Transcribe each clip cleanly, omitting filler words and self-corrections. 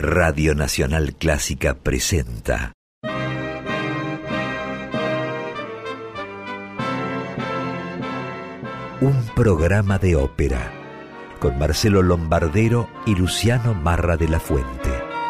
Radio Nacional Clásica presenta un programa de ópera con Marcelo Lombardero y Luciano Marra de la Fuente.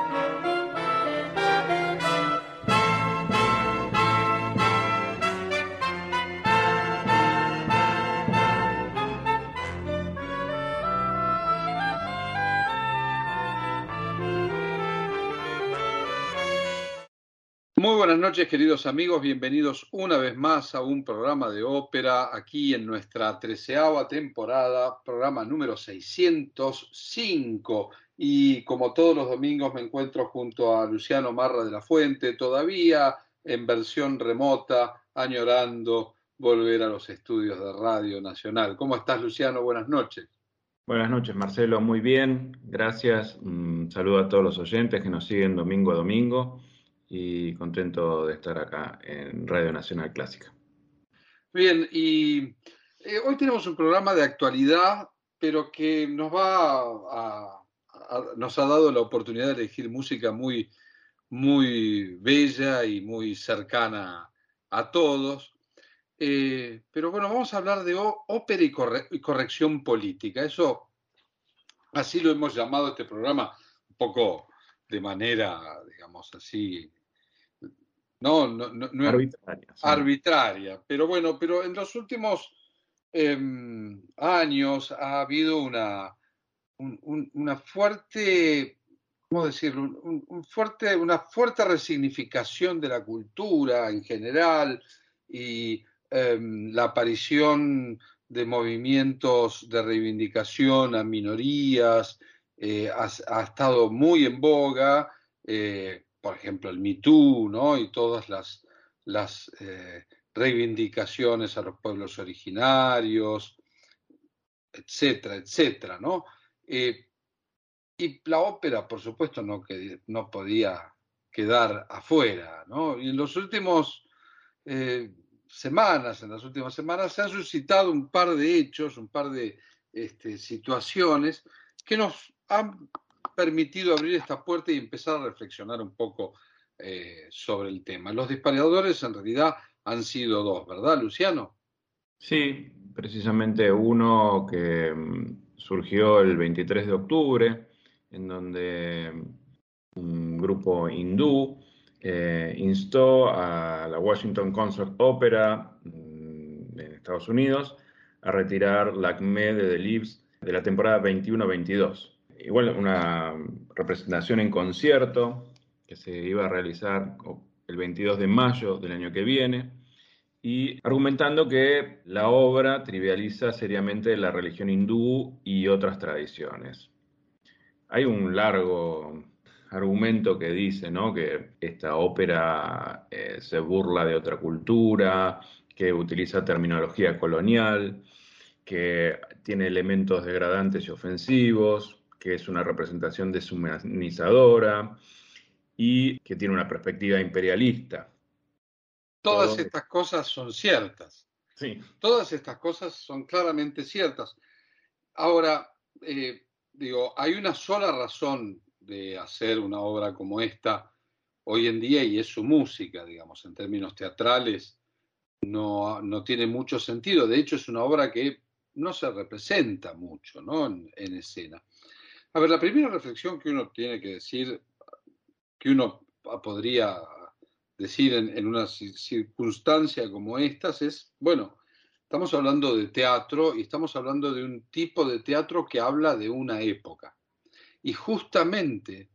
Muy buenas noches, queridos amigos, bienvenidos una vez más a un programa de ópera aquí en nuestra 13ª temporada, programa número 605. Y como todos los domingos me encuentro junto a Luciano Marra de la Fuente, todavía en versión remota, añorando volver a los estudios de Radio Nacional. ¿Cómo estás, Luciano? Buenas noches. Buenas noches, Marcelo. Muy bien, gracias. Un saludo a todos los oyentes que nos siguen domingo a domingo. Y contento de estar acá en Radio Nacional Clásica. Bien, y hoy tenemos un programa de actualidad, pero que nos ha dado la oportunidad de elegir música muy, muy bella y muy cercana a todos. Pero bueno, vamos a hablar de ópera y corrección política. Eso, así lo hemos llamado este programa, un poco de manera, digamos así, no arbitraria, sí. Arbitraria. Pero bueno, pero en los últimos años ha habido una fuerte, ¿cómo decirlo? Una fuerte resignificación de la cultura en general y la aparición de movimientos de reivindicación a minorías ha estado muy en boga. Por ejemplo, el Me Too, ¿no? Y todas las reivindicaciones a los pueblos originarios, etcétera, etcétera, ¿no? Y la ópera, por supuesto, no podía quedar afuera, ¿no? Y en las últimas semanas se han suscitado un par de hechos, un par de situaciones que nos han permitido abrir esta puerta y empezar a reflexionar un poco sobre el tema. Los disparadores en realidad han sido dos, ¿verdad, Luciano? Sí, precisamente uno que surgió el 23 de octubre, en donde un grupo hindú instó a la Washington Concert Opera en Estados Unidos a retirar la Acme de Delibes de la temporada 21-22. Igual una representación en concierto que se iba a realizar el 22 de mayo del año que viene, y argumentando que la obra trivializa seriamente la religión hindú y otras tradiciones. Hay un largo argumento que dice, ¿no?, que esta ópera se burla de otra cultura, que utiliza terminología colonial, que tiene elementos degradantes y ofensivos, que es una representación deshumanizadora y que tiene una perspectiva imperialista. Todas estas cosas son ciertas. Sí. Todas estas cosas son claramente ciertas. Ahora, hay una sola razón de hacer una obra como esta hoy en día y es su música, digamos, en términos teatrales no tiene mucho sentido. De hecho, es una obra que no se representa mucho, ¿no?, en escena. A ver, la primera reflexión que uno tiene que decir, que uno podría decir en una circunstancia como estas es, bueno, estamos hablando de teatro y estamos hablando de un tipo de teatro que habla de una época. Y justamente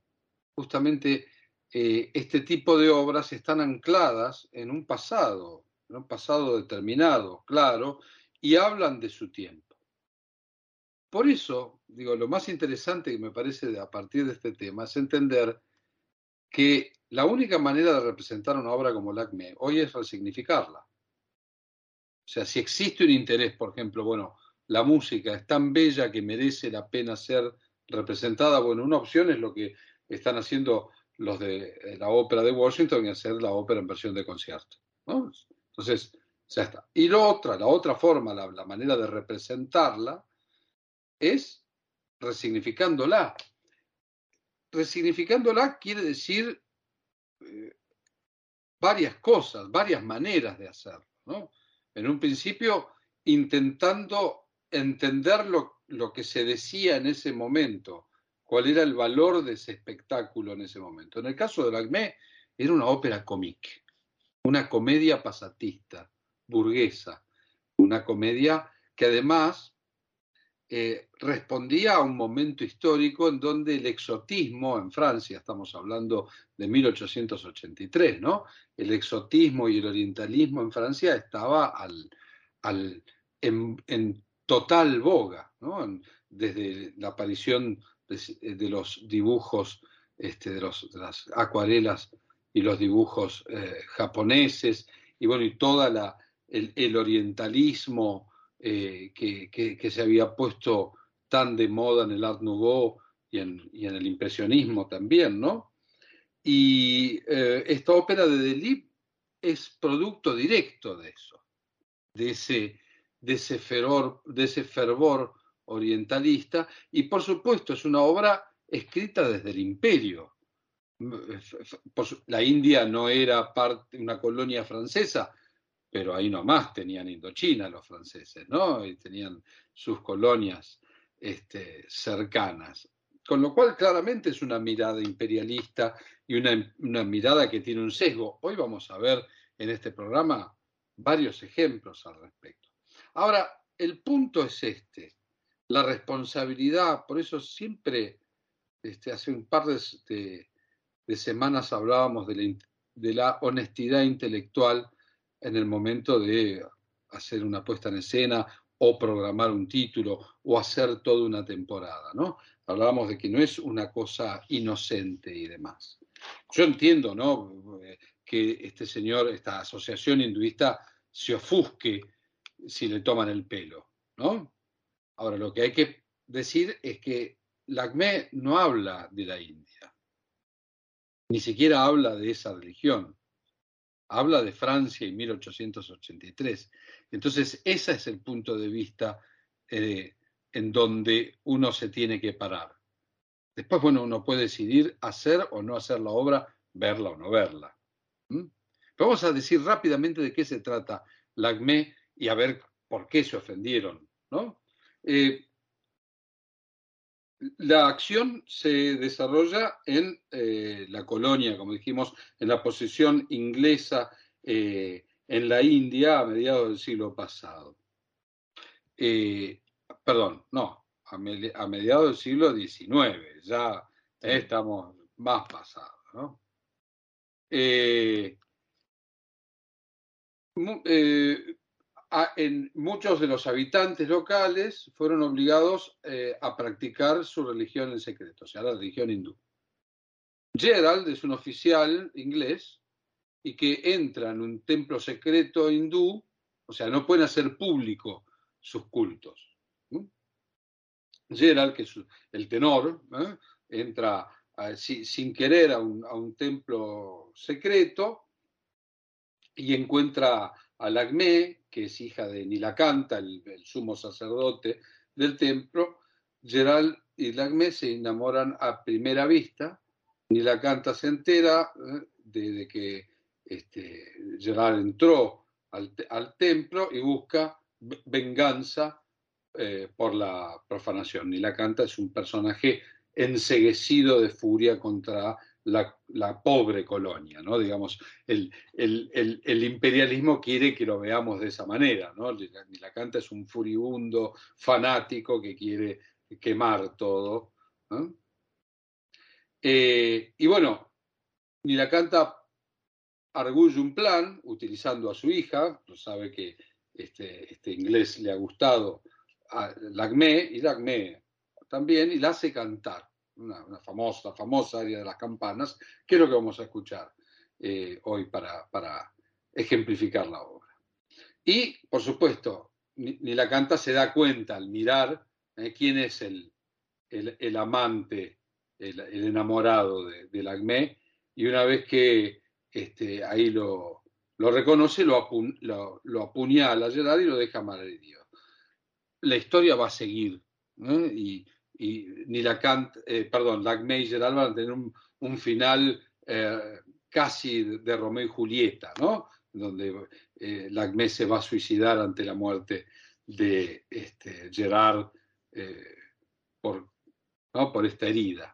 este tipo de obras están ancladas en un pasado determinado, claro, y hablan de su tiempo. Por eso, lo más interesante que me parece a partir de este tema es entender que la única manera de representar una obra como la Acme hoy es resignificarla. O sea, si existe un interés, por ejemplo, bueno, la música es tan bella que merece la pena ser representada, bueno, una opción es lo que están haciendo los de la ópera de Washington y hacer la ópera en versión de concierto, ¿no? Entonces, ya está. Y la otra forma, la manera de representarla es resignificándola. resignificándola quiere decir varias cosas, varias maneras de hacerlo, ¿no? En un principio, intentando entender lo que se decía en ese momento, cuál era el valor de ese espectáculo en ese momento. En el caso de Lacmé, era una ópera cómique, una comedia pasatista, burguesa, una comedia que además respondía a un momento histórico en donde el exotismo en Francia, estamos hablando de 1883, ¿no? El exotismo y el orientalismo en Francia estaba en total boga, ¿no? Desde la aparición de los dibujos, de las acuarelas y los dibujos japoneses, y bueno, y toda el orientalismo que se había puesto tan de moda en el Art Nouveau y en el impresionismo también, ¿no? Y esta ópera de Delibes es producto directo de eso, de ese fervor orientalista, y por supuesto es una obra escrita desde el imperio. La India no era una colonia francesa, pero ahí nomás tenían Indochina los franceses, ¿no? Y tenían sus colonias cercanas. Con lo cual, claramente es una mirada imperialista y una mirada que tiene un sesgo. Hoy vamos a ver en este programa varios ejemplos al respecto. Ahora, el punto es la responsabilidad, por eso siempre, hace un par de semanas hablábamos de la honestidad intelectual en el momento de hacer una puesta en escena o programar un título o hacer toda una temporada, ¿no? Hablábamos de que no es una cosa inocente y demás. Yo entiendo, ¿no?, que esta asociación hinduista se ofusque si le toman el pelo, ¿no? Ahora, lo que hay que decir es que Lacmé no habla de la India, ni siquiera habla de esa religión. Habla de Francia y 1883. Entonces, ese es el punto de vista en donde uno se tiene que parar. Después, bueno, uno puede decidir hacer o no hacer la obra, verla o no verla. Pero vamos a decir rápidamente de qué se trata Lacmé y a ver por qué se ofendieron, ¿no? La acción se desarrolla en la colonia, como dijimos, en la posesión inglesa en la India a mediados del siglo pasado. Perdón, no, a mediados del siglo XIX, ya estamos más pasados, ¿no? Muchos de los habitantes locales fueron obligados a practicar su religión en secreto, o sea, la religión hindú. Gerald es un oficial inglés y que entra en un templo secreto hindú, o sea, no pueden hacer público sus cultos. Gerald, que es el tenor, entra sin querer a un templo secreto y encuentra a Lacmé, que es hija de Nilakanta, el sumo sacerdote del templo. Gerald y Lacmé se enamoran a primera vista. Nilakanta se entera de que Gerald entró al templo y busca venganza por la profanación. Nilakanta es un personaje enceguecido de furia contra la pobre colonia, ¿no? Digamos, el imperialismo quiere que lo veamos de esa manera, ¿no? Nilakanta es un furibundo fanático que quiere quemar todo, ¿no? Y bueno, Nilakanta arguye un plan utilizando a su hija, pues sabe que este inglés le ha gustado a Lacmé, y Lacmé también, y la hace cantar una famosa área de las campanas, que es lo que vamos a escuchar hoy para ejemplificar la obra. Y, por supuesto, Nilakanta se da cuenta al mirar quién es el amante, el enamorado de Lacmé, y una vez que ahí lo reconoce, lo apuñala a Gerard y lo deja malherido. La historia va a seguir, y y Lacme y Gerald van a tener un final casi de Romeo y Julieta, ¿no? Donde Lacme se va a suicidar ante la muerte de Gerard por esta herida.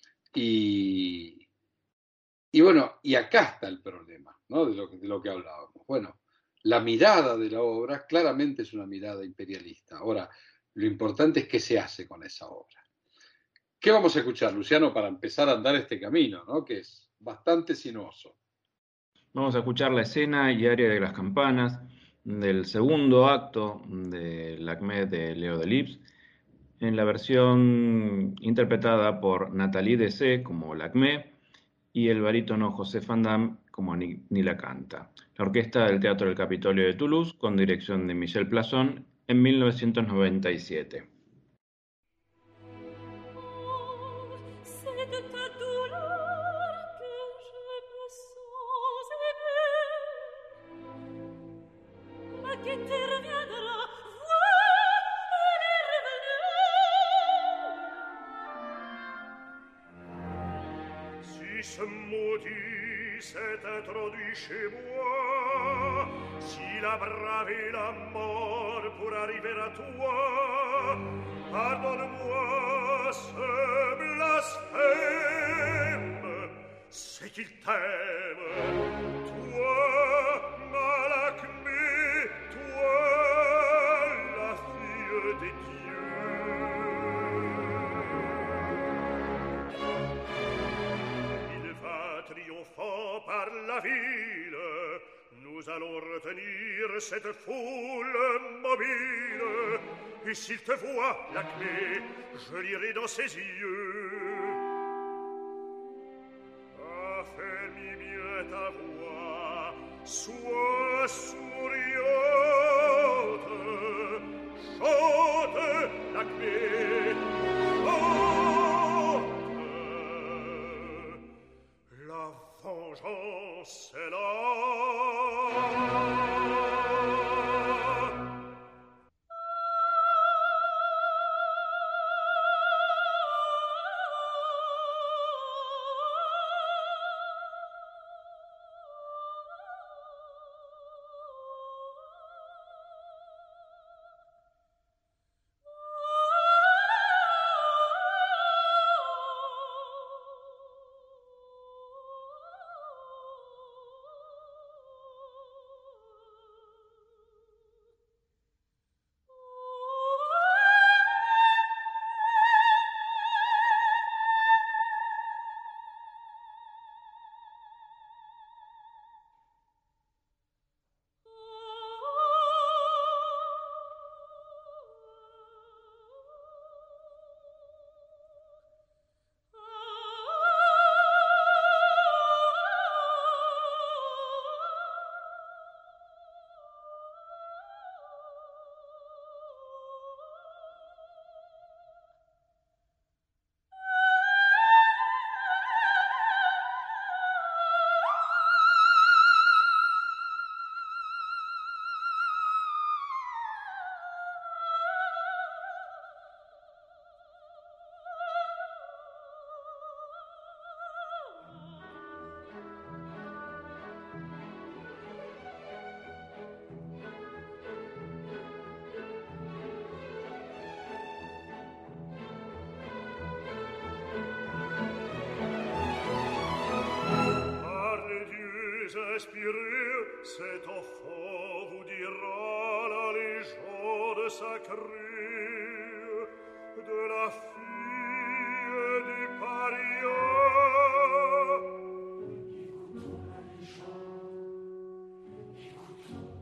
Y bueno, y acá está el problema, ¿no? De lo que hablábamos. Bueno, la mirada de la obra claramente es una mirada imperialista. Ahora, lo importante es qué se hace con esa obra. ¿Qué vamos a escuchar, Luciano, para empezar a andar este camino, ¿no? Que es bastante sinuoso? Vamos a escuchar la escena y aria de las campanas del segundo acto de Lacme de Leo Delibes, en la versión interpretada por Nathalie Dessay como Lacme y el barítono José Van Damme como Nila canta. La orquesta del Teatro del Capitolio de Toulouse, con dirección de Michel Plasson, en 1997. Ce maudit s'est introduit chez moi, si la brave et la mort pour arriver à toi, pardonne-moi ce blasphème, c'est qu'il t'aime, toi, ma Lacme, toi, la fille des dieux. Triomphant par la ville, nous allons retenir cette foule mobile. Et s'il te voit, Lacme, je lirai dans ses yeux. Affermis bien ta voix, sois souriante, chante, Lacme, la vengeance est là. Inspiré, cet enfant vous dira la légende sacrée de la fille du paria. Écoutons la légende, écoutons.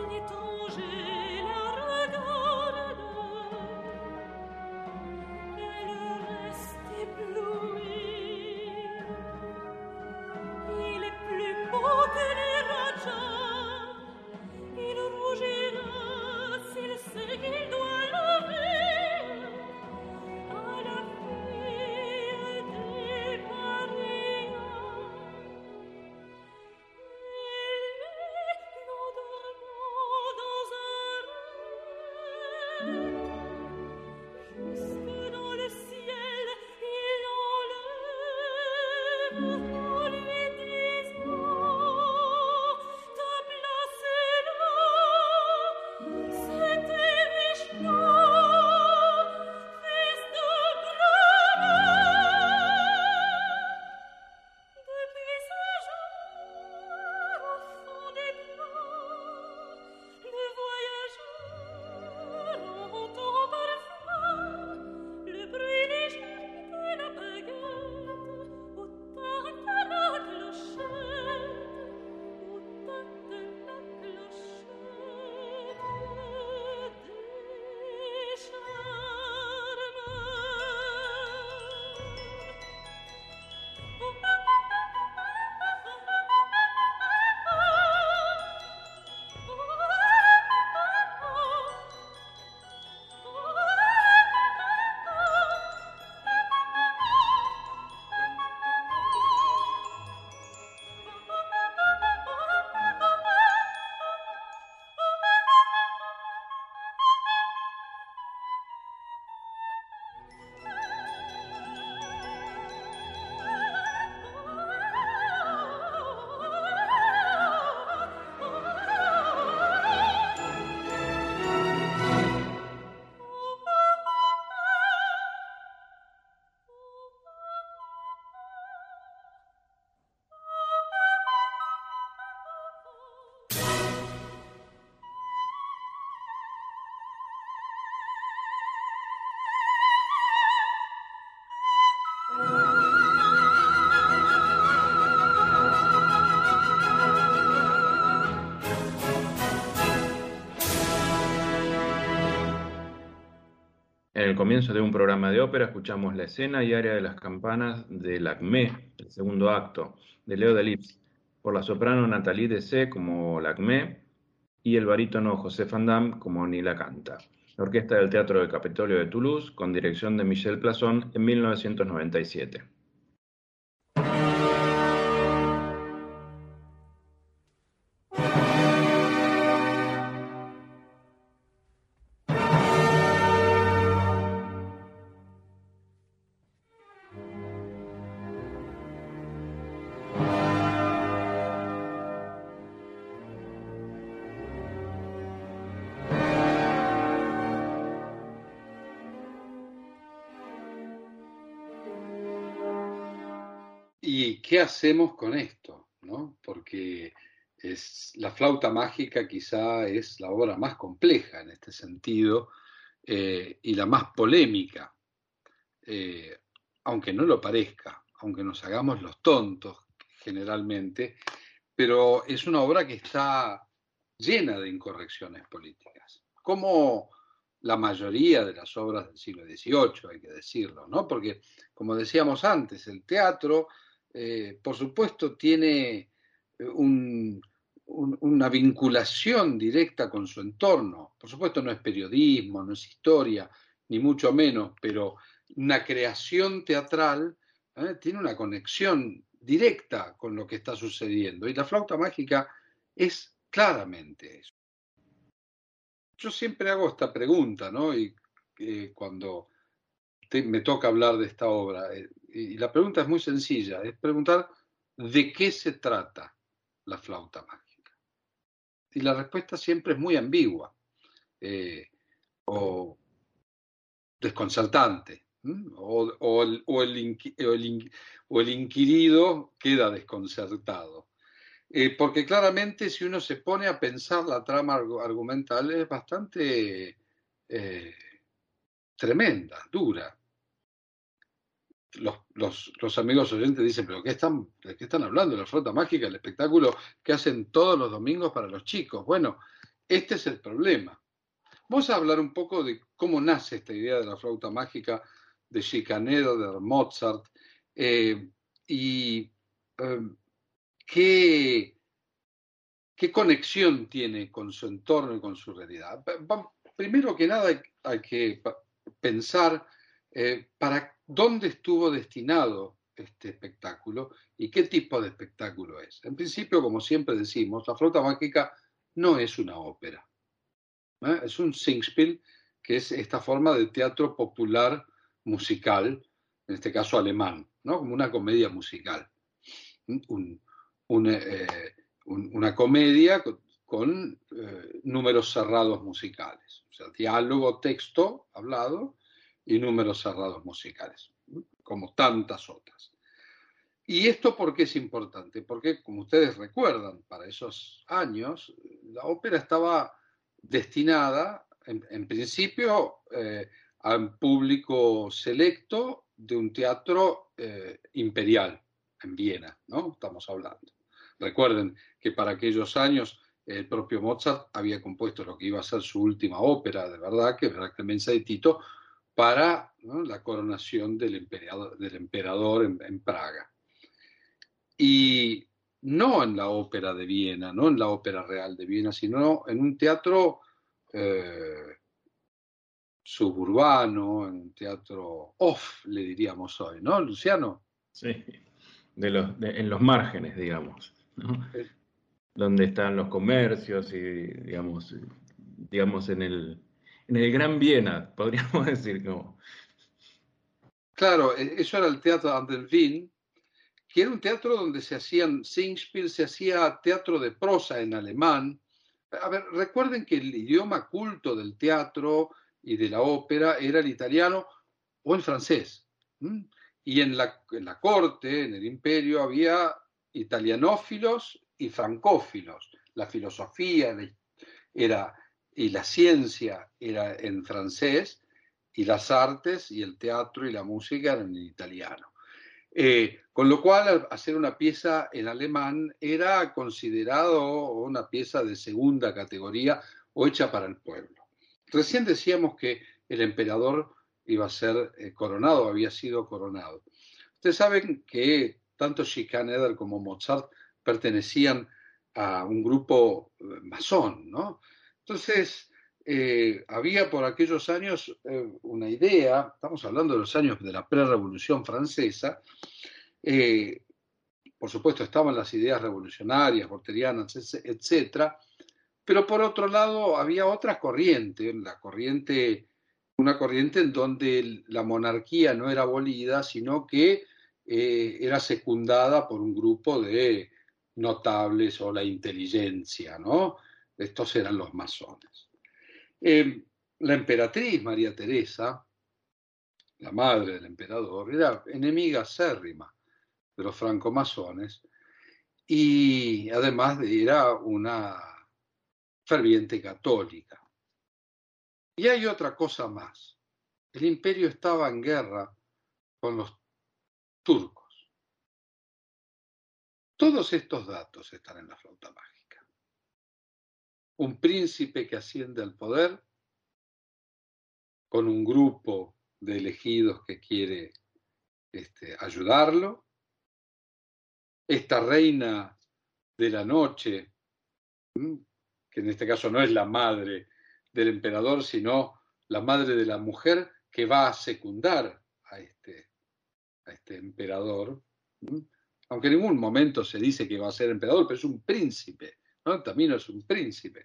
En el comienzo de un programa de ópera escuchamos la escena y área de las campanas de Lacmé, el segundo acto, de Leo Delibes, por la soprano Nathalie Dessay como Lacmé y el barítono José Van Damme como Ni la canta. La orquesta del Teatro del Capitolio de Toulouse, con dirección de Michel Plasson en 1997. ¿Y qué hacemos con esto? ¿No? Porque la flauta mágica quizá es la obra más compleja en este sentido y la más polémica, aunque no lo parezca, aunque nos hagamos los tontos generalmente, pero es una obra que está llena de incorrecciones políticas, como la mayoría de las obras del siglo XVIII, hay que decirlo, ¿no? Porque, como decíamos antes, el teatro, por supuesto, tiene una vinculación directa con su entorno. Por supuesto, no es periodismo, no es historia, ni mucho menos, pero una creación teatral tiene una conexión directa con lo que está sucediendo. Y la flauta mágica es claramente eso. Yo siempre hago esta pregunta, ¿no? Y cuando me toca hablar de esta obra, y la pregunta es muy sencilla, es preguntar ¿de qué se trata la flauta mágica? Y la respuesta siempre es muy ambigua o desconcertante, o el inquirido queda desconcertado. Porque claramente si uno se pone a pensar la trama argumental es bastante tremenda, dura. Los amigos oyentes dicen, ¿pero de qué están hablando? La flauta mágica, el espectáculo que hacen todos los domingos para los chicos. Bueno, este es el problema. Vamos a hablar un poco de cómo nace esta idea de la flauta mágica de Schikaneder, de Mozart, y qué conexión tiene con su entorno y con su realidad. Primero que nada hay que pensar para dónde estuvo destinado este espectáculo y qué tipo de espectáculo es. En principio, como siempre decimos, la flauta mágica no es una ópera. Es un Singspiel, que es esta forma de teatro popular musical, en este caso alemán, ¿no? Como una comedia musical. Una comedia con números cerrados musicales. O sea, diálogo, texto hablado y números cerrados musicales, como tantas otras. ¿Y esto por qué es importante? Porque, como ustedes recuerdan, para esos años, la ópera estaba destinada, en principio, a un público selecto de un teatro imperial en Viena, ¿no? Estamos hablando. Recuerden que para aquellos años el propio Mozart había compuesto lo que iba a ser su última ópera, de verdad, que era la Clemencia de Tito, para, ¿no?, la coronación del emperador en Praga. Y no en la ópera de Viena, no en la ópera real de Viena, sino en un teatro suburbano, en un teatro off, le diríamos hoy, ¿no, Luciano? Sí, en los márgenes, digamos, ¿no? Donde están los comercios y, digamos en el Gran Viena, podríamos decir. Como... Claro, eso era el Teatro an der Wien, que era un teatro donde se hacían Singspiel, se hacía teatro de prosa en alemán. A ver, recuerden que el idioma culto del teatro y de la ópera era el italiano o el francés. Y en la corte, en el imperio, había italianófilos y francófilos. La filosofía y la ciencia era en francés, y las artes y el teatro y la música eran en italiano. Con lo cual, hacer una pieza en alemán era considerado una pieza de segunda categoría o hecha para el pueblo. Recién decíamos que el emperador iba a ser coronado, había sido coronado. Ustedes saben que tanto Schikaneder como Mozart pertenecían a un grupo masón, ¿no? Entonces, había por aquellos años una idea, estamos hablando de los años de la pre-revolución francesa, por supuesto estaban las ideas revolucionarias, volterianas, etcétera, pero por otro lado había otra corriente, una corriente en donde la monarquía no era abolida, sino que era secundada por un grupo de notables o la inteligencia, ¿no? Estos eran los masones. La emperatriz María Teresa, la madre del emperador, era enemiga acérrima de los francomasones y además era una ferviente católica. Y hay otra cosa más. El imperio estaba en guerra con los turcos. Todos estos datos están en la flauta mágica. Un príncipe que asciende al poder con un grupo de elegidos que quiere ayudarlo. Esta reina de la noche, que en este caso no es la madre del emperador, sino la madre de la mujer que va a secundar a este emperador, aunque en ningún momento se dice que va a ser emperador, pero es un príncipe, ¿no? Tamino es un príncipe.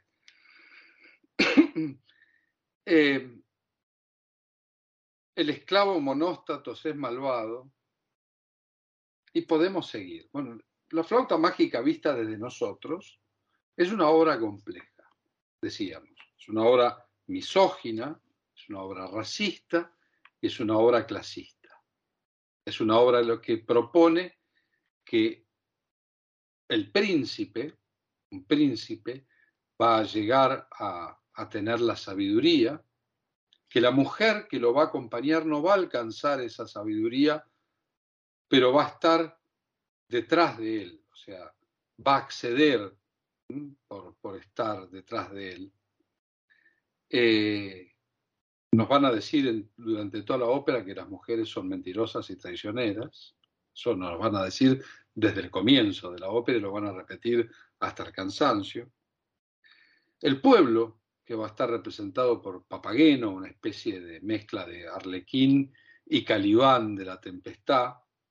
El esclavo Monóstatos es malvado y podemos seguir. Bueno, la flauta mágica vista desde nosotros es una obra compleja, decíamos. Es una obra misógina, es una obra racista y es una obra clasista. Es una obra lo que propone que el príncipe, un príncipe, va a llegar a tener la sabiduría, que la mujer que lo va a acompañar no va a alcanzar esa sabiduría, pero va a estar detrás de él, o sea, va a acceder por estar detrás de él. Nos van a decir durante toda la ópera que las mujeres son mentirosas y traicioneras. Eso nos lo van a decir desde el comienzo de la ópera y lo van a repetir hasta el cansancio. El pueblo, que va a estar representado por Papageno, una especie de mezcla de Arlequín y Calibán de la Tempestad,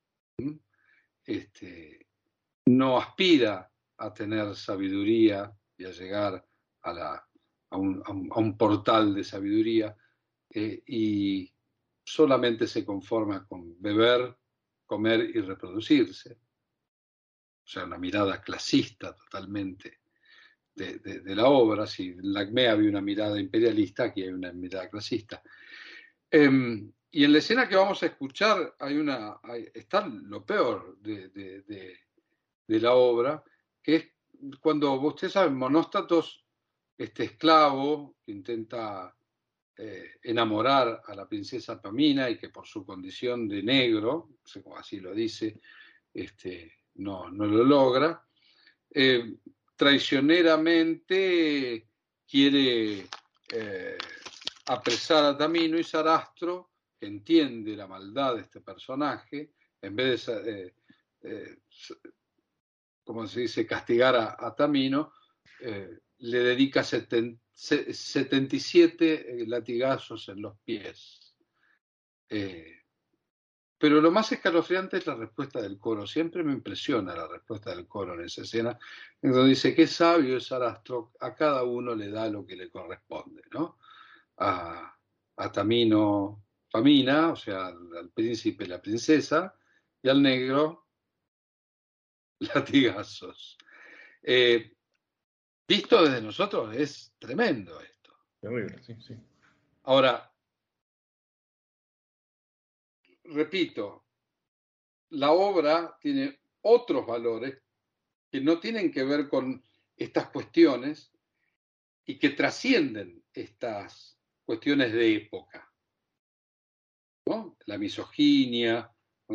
no aspira a tener sabiduría y a llegar a un portal de sabiduría, y solamente se conforma con beber, comer y reproducirse. O sea, una mirada clasista totalmente de la obra. Si en Lacmé había una mirada imperialista, aquí hay una mirada clasista. Y en la escena que vamos a escuchar está lo peor de la obra, que es cuando, ustedes saben, Monóstatos, este esclavo que intenta enamorar a la princesa Pamina y que por su condición de negro, así lo dice, no lo logra, traicioneramente quiere apresar a Tamino, y Sarastro, que entiende la maldad de este personaje, en vez de, como se dice, castigar a Tamino, le dedica 77 latigazos en los pies. Pero lo más escalofriante es la respuesta del coro. Siempre me impresiona la respuesta del coro en esa escena, en donde dice: qué sabio es Sarastro, a cada uno le da lo que le corresponde, ¿no? A Tamino, Pamina, o sea, al príncipe, la princesa, y al negro, latigazos. Visto desde nosotros es tremendo esto. Terrible, sí, sí. Ahora, repito, la obra tiene otros valores que no tienen que ver con estas cuestiones y que trascienden estas cuestiones de época, ¿no? La misoginia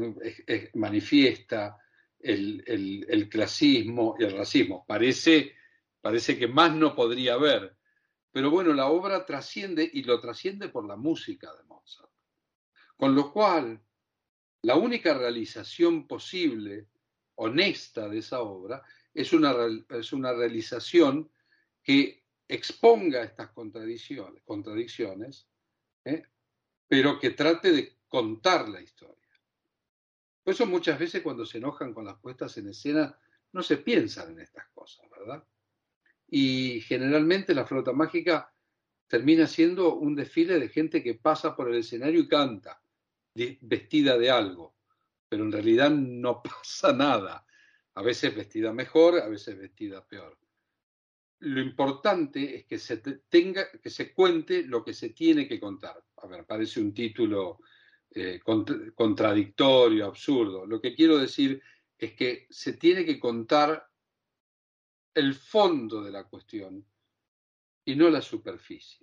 manifiesta, el clasismo y el racismo. Parece que más no podría haber, pero bueno, la obra trasciende, y lo trasciende por la música de Mozart. Con lo cual, la única realización posible, honesta, de esa obra es una realización que exponga estas contradicciones, pero que trate de contar la historia. Por eso muchas veces cuando se enojan con las puestas en escena no se piensan en estas cosas, ¿verdad? Y generalmente la flauta mágica termina siendo un desfile de gente que pasa por el escenario y canta, vestida de algo, pero en realidad no pasa nada. A veces vestida mejor, a veces vestida peor. Lo importante es que se cuente lo que se tiene que contar. A ver, parece un título contradictorio, absurdo. Lo que quiero decir es que se tiene que contar el fondo de la cuestión y no la superficie.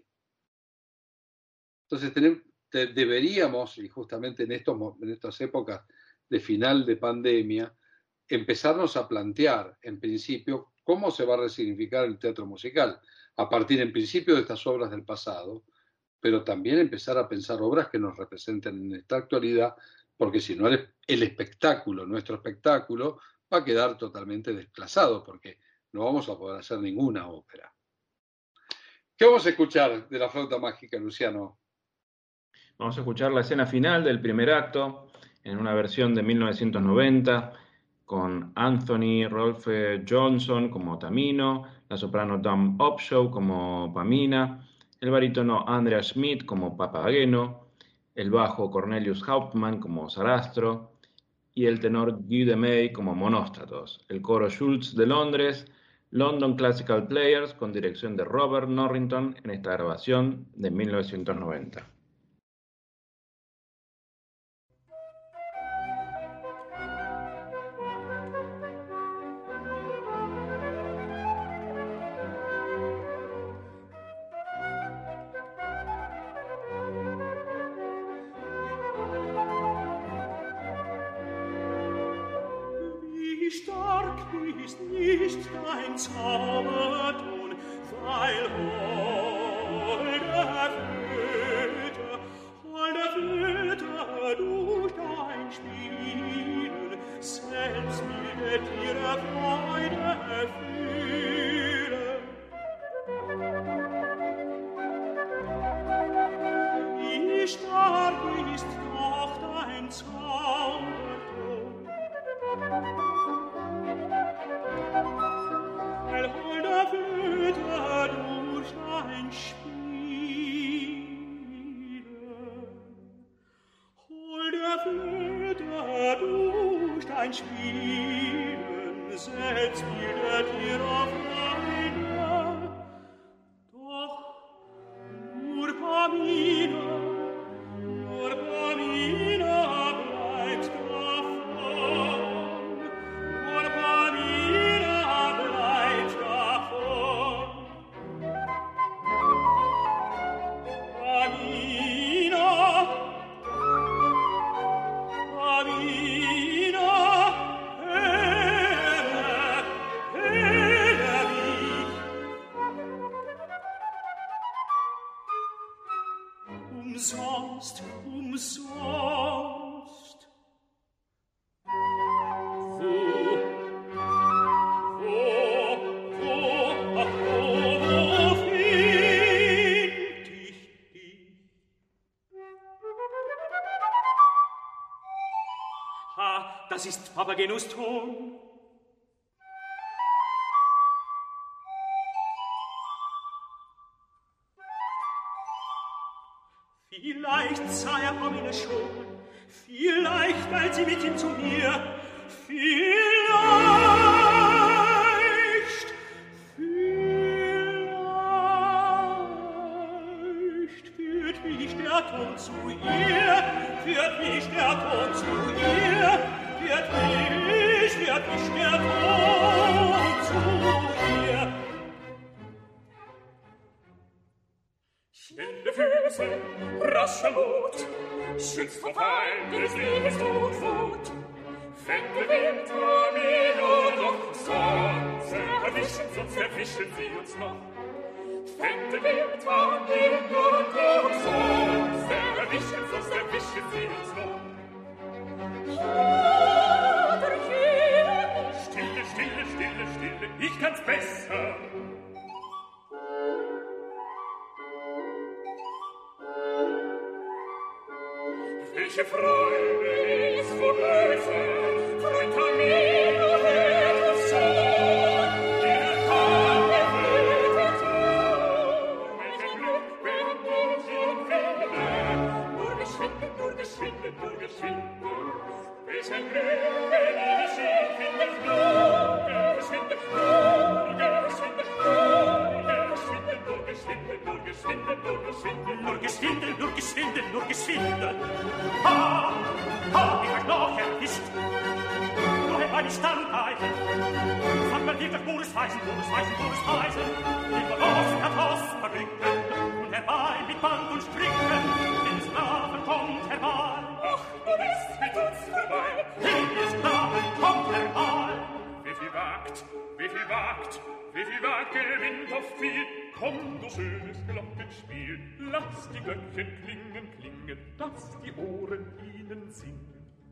Entonces deberíamos, y justamente en estas épocas de final de pandemia, empezarnos a plantear, en principio, cómo se va a resignificar el teatro musical, a partir, en principio, de estas obras del pasado, pero también empezar a pensar obras que nos representen en esta actualidad, porque si no, el espectáculo, nuestro espectáculo, va a quedar totalmente desplazado, porque no vamos a poder hacer ninguna ópera. ¿Qué vamos a escuchar de la flauta mágica, Luciano? Vamos a escuchar la escena final del primer acto, en una versión de 1990, con Anthony Rolfe Johnson como Tamino, la soprano Dawn Upshaw como Pamina, el barítono Andrea Schmidt como Papageno, el bajo Cornelius Hauptmann como Sarastro y el tenor Guy de May como Monóstatos, el coro Schultz de Londres, London Classical Players, con dirección de Robert Norrington, en esta grabación de 1990. Ist nicht dein ein Zauberton, weil holde Flöte durch dein Spielen, selbst mit ihrer Freude fühle. Wie stark ist doch dein Zauberton, weil holde Flöte durch dein Spielen, holde Flöte durch dein Spielen, selbst bildet ihrer Freude, doch nur Pamina bleibt davon, nur Pamina bleibt davon. Pamina, höre mich. Umsonst. Wo find ich dich? Ha, das ist Papagenos Ton. Vielleicht sah er Pamine schon, vielleicht eilt sie mit ihm zu mir, vielleicht führt mich der Ton zu ihr, führt mich der Ton zu ihr, führt mich der Ton zu ihr. Schnelle Füße, rascher Mut, schützt vor Feind des Lebens Todwut. Fände Wind, Pamino, doch sonst erwischen sie uns noch. Fände Wind, Pamino, doch sonst erwischen sie uns noch. Oder hier, stille, ich kann's besser. Welche Freude ist vor Größe, Freund Pamino hört uns so, ihr kann erfüllt welches Glück bin ich und finde, nur geschwinde, welches Glück bin ich und finde, nur geschwinde. Ha, ich euch noch erwischt. Nur bei mir standhalten. Fand man wirklich Bundesweisen. Lieber Ross verrücken und herbei mit Band und Stricken. Den Sklaven kommt herbei. Ach, du bist mit uns vorbei. Den Sklaven kommt herbei. Wie viel wagt, gewinnt oft viel. Komm, du schönes Glockenspiel, lass die Glöckchen klingen, lass die Ohren ihnen singen.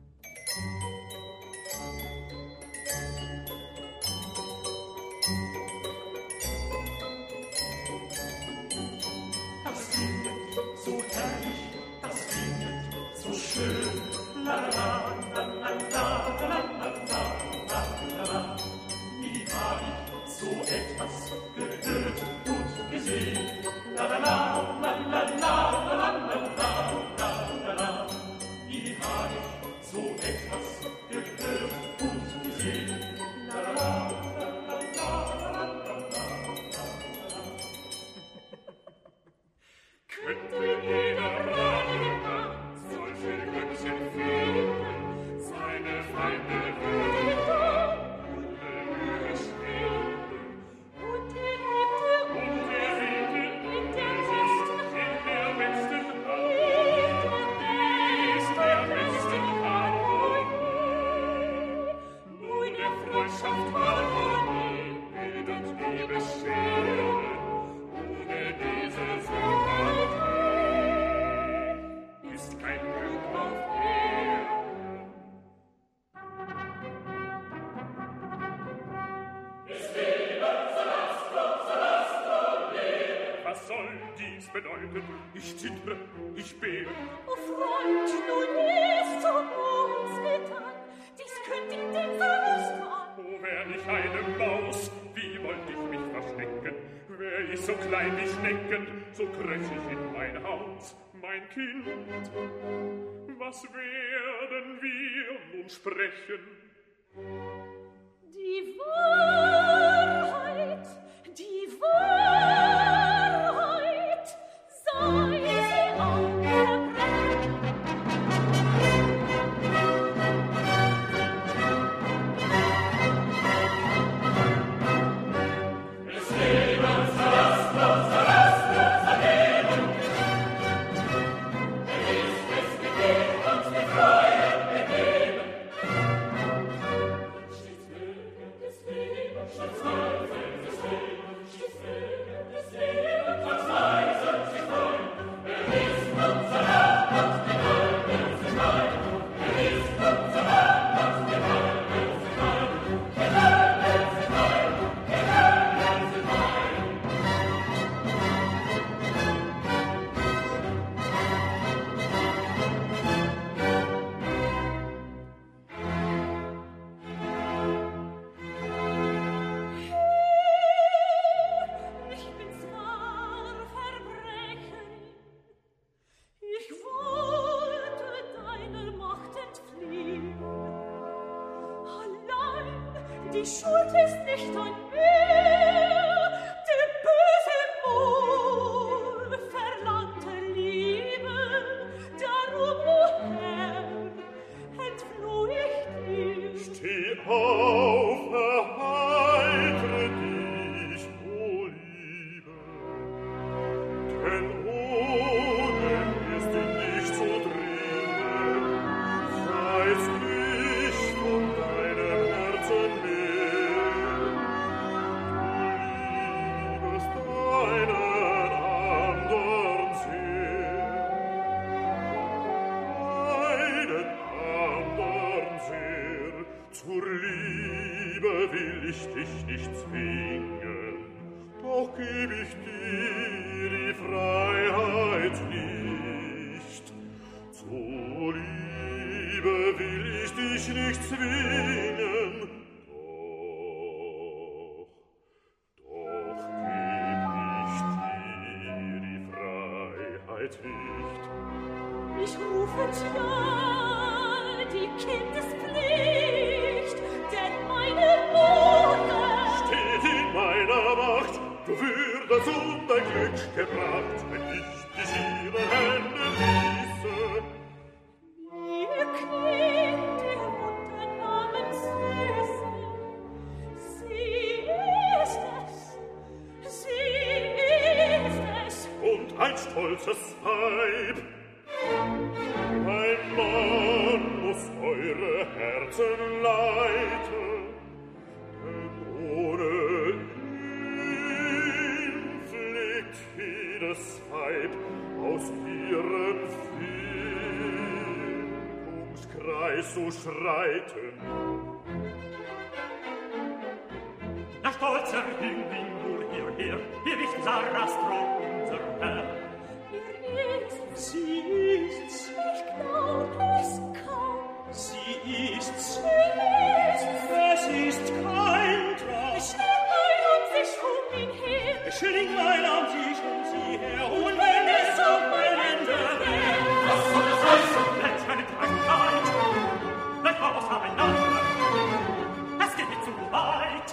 Das klingt so herrlich, das klingt so schön, la la la la la la la la. Nie hab ich so etwas gehört und gesehen. La la la la la la la la la. Nie hab ich so etwas gehört und gesehen. La la la la la la la. Könnte jeder Reiter solche Glöckchen finden, seine Feinde würden Freundschaft Harmonie, bedeutet? Ich zittere, ich behe. O Freund, nun ist zu uns getan, dies kündigt den Verlust an. O, wär ich eine Maus, wie wollt ich mich verstecken? Wär ich so klein wie Schnecken, so kröch ich in mein Haus. Mein Kind, was werden wir nun sprechen? Die Wahrheit, sei sie aufgebrochen. Es lebe uns rastlos erleben. Ist es gegeben, uns die Freiheit gegeben. Des Lebens, des Lebens, als Weisen sie freuen. Ist unser Abend, die Halbe sie frei. Ist unser Abend, die Halbe sie frei. Die Halbe sie frei, die Halbe sie frei. Ich bin zwar Verbrecherin, ich wollte deiner Macht entfliehen. Allein die Schuld ist nicht an mir, der böse Mord verlangte Liebe. Darum, o Herr, entfloh ich dir. Steh auf, erheitere dich, o Liebe, denn ohne ist die nicht so dringend. Weiß ich von deinem Herzen mehr, du liebest einen andern sehr. Einen andern sehr, zur Liebe will ich dich nicht zwingen, doch geb ich dir die Freiheit nicht. Zur Liebe will ich dich nicht zwingen, doch geb ich dir die Freiheit nicht. Ich rufe ja die Kindespflicht, denn meine Mutter Steht in meiner Macht, du würdest um dein Glück gebracht, wenn ich dich ihrer Hände ließe. ihr Kind, der Mutter namens Süße. Sie ist es. Und ein stolzes Weib. Ein Mann muss eure Herzen leiten, denn ohne ihn pflegt jedes Weib aus ihrem Wirkungskreis zu schreiten. Der stolze Jüngling nur hierher, wir nicht Sarastro, unser Herr. Sie ist's, ich glaub es kaum. Sie ist's. Es ist kein Traum. Schlinglein um sich um ihn her. Schlinglein um sich sie her. Und wenn es um mein Ende wär, Was soll das heißen? lässt meine Tragheit, lässt auseinander. Es geht zu weit.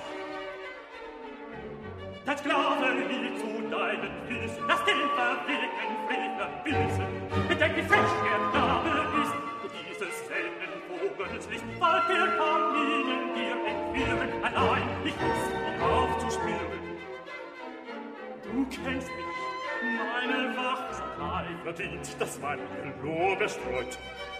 Der Sklave liegt zu deinen Füßen, lass den verwegten Frevler büßen. Bedenk, wie frech der Knabe ist, und dieses selten Vogelslicht, bald der kann ihnen dir entführen. Allein, ich muss ihn aufzuspüren. Du kennst mich, meine Wachsamkeit. Verdient, das war ihr Lob bestreut.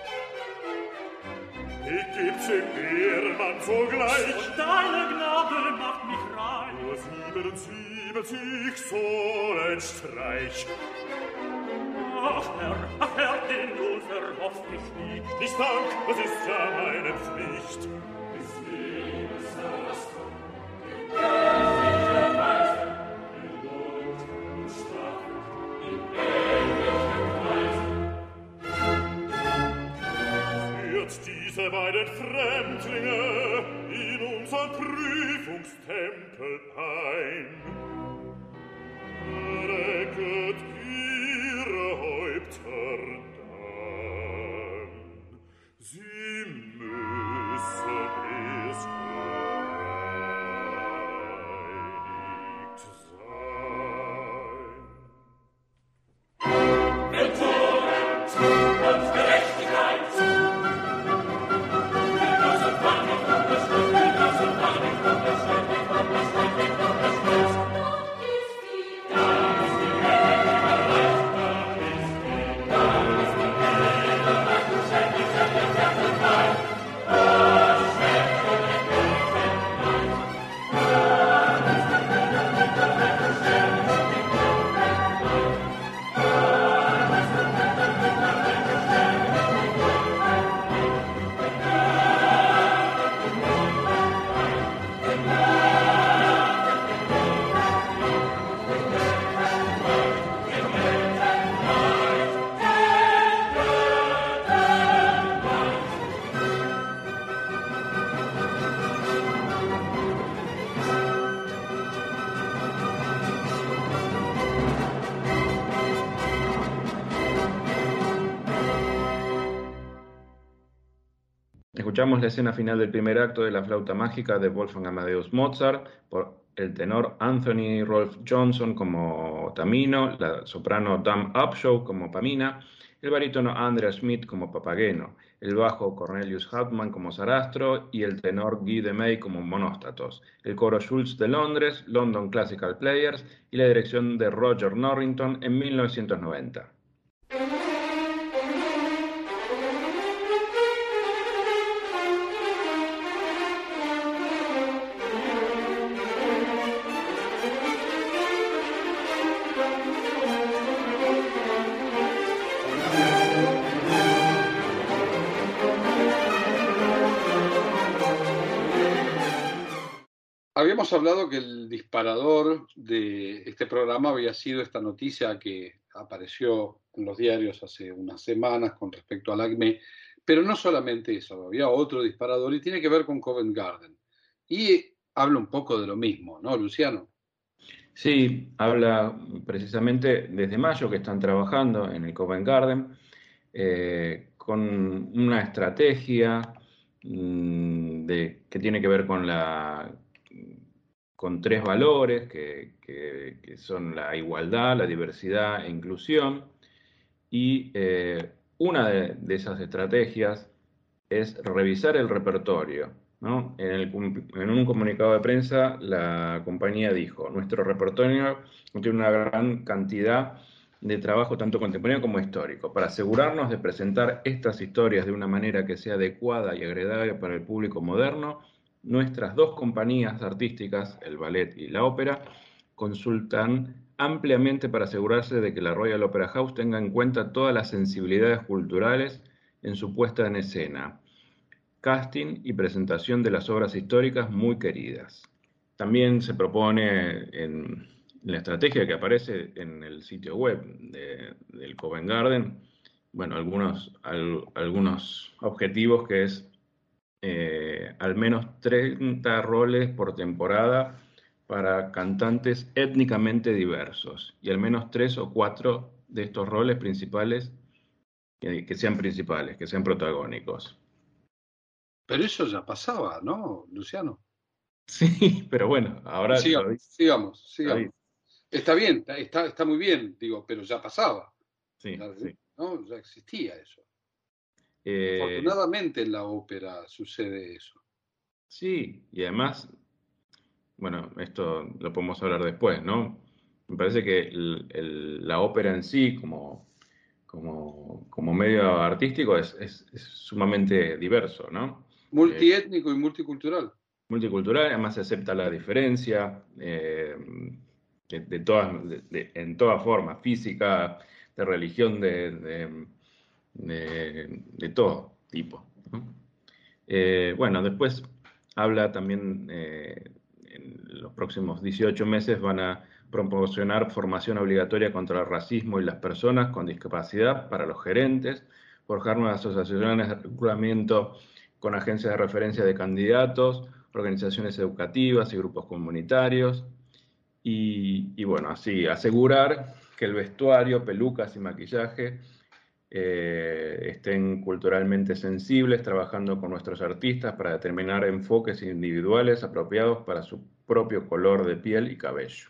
Ich geb's dem Ehrmann sogleich. Und deine Gnade macht mich rein. Nur 77 so ein Streich. Ach Herr, den Lohn verhofft ich nie. Ich dank, das ist ja meine Pflicht. In diese beiden Fremdlinge in unser Prüfungstempel ein. Recket ihre Häupter dann, sie müssen es gereinigt sein. Mit Tugend und Gerechtigkeit, Escuchamos la escena final del primer acto de La flauta mágica de Wolfgang Amadeus Mozart por el tenor Anthony Rolfe Johnson como Tamino, la soprano Dawn Upshaw como Pamina, el barítono Andrea Schmidt como Papageno, el bajo Cornelius Hauptmann como Sarastro y el tenor Guy de May como Monóstatos, el coro Schultz de Londres, London Classical Players y la dirección de Roger Norrington en 1990. Habíamos hablado que el disparador de este programa había sido esta noticia que apareció en los diarios hace unas semanas con respecto al ACME, pero no solamente eso, había otro disparador y tiene que ver con Covent Garden. Y habla un poco de lo mismo, ¿no, Luciano? Sí, habla precisamente desde mayo que están trabajando en el Covent Garden con una estrategia que tiene que ver con tres valores que son la igualdad, la diversidad e inclusión. Y una de esas estrategias es revisar el repertorio, ¿no? En un comunicado de prensa, la compañía dijo: nuestro repertorio tiene una gran cantidad de trabajo tanto contemporáneo como histórico. Para asegurarnos de presentar estas historias de una manera que sea adecuada y agradable para el público moderno, nuestras dos compañías artísticas, el ballet y la ópera, consultan ampliamente para asegurarse de que la Royal Opera House tenga en cuenta todas las sensibilidades culturales en su puesta en escena, casting y presentación de las obras históricas muy queridas. También se propone en la estrategia que aparece en el sitio web del Covent Garden, bueno, algunos objetivos, que es al menos 30 roles por temporada para cantantes étnicamente diversos y al menos 3 o 4 de estos roles principales que sean protagónicos. Pero eso ya pasaba, ¿no, Luciano? Sí, pero bueno, ahora... Sigamos. Está bien, está muy bien, digo, pero ya pasaba. Sí, sí. ¿No? Ya existía eso. Afortunadamente en la ópera sucede eso. Sí, y además, bueno, esto lo podemos hablar después, ¿no? Me parece que la ópera en sí, como medio artístico, es sumamente diverso, ¿no? Multiétnico y multicultural. Multicultural, además se acepta la diferencia en toda forma, física, de religión, de todo tipo, ¿no? Bueno, después habla también, en los próximos 18 meses van a proporcionar formación obligatoria contra el racismo y las personas con discapacidad para los gerentes, forjar nuevas asociaciones de reclutamiento con agencias de referencia de candidatos, organizaciones educativas y grupos comunitarios. Y bueno, así asegurar que el vestuario, pelucas y maquillaje estén culturalmente sensibles, trabajando con nuestros artistas para determinar enfoques individuales apropiados para su propio color de piel y cabello.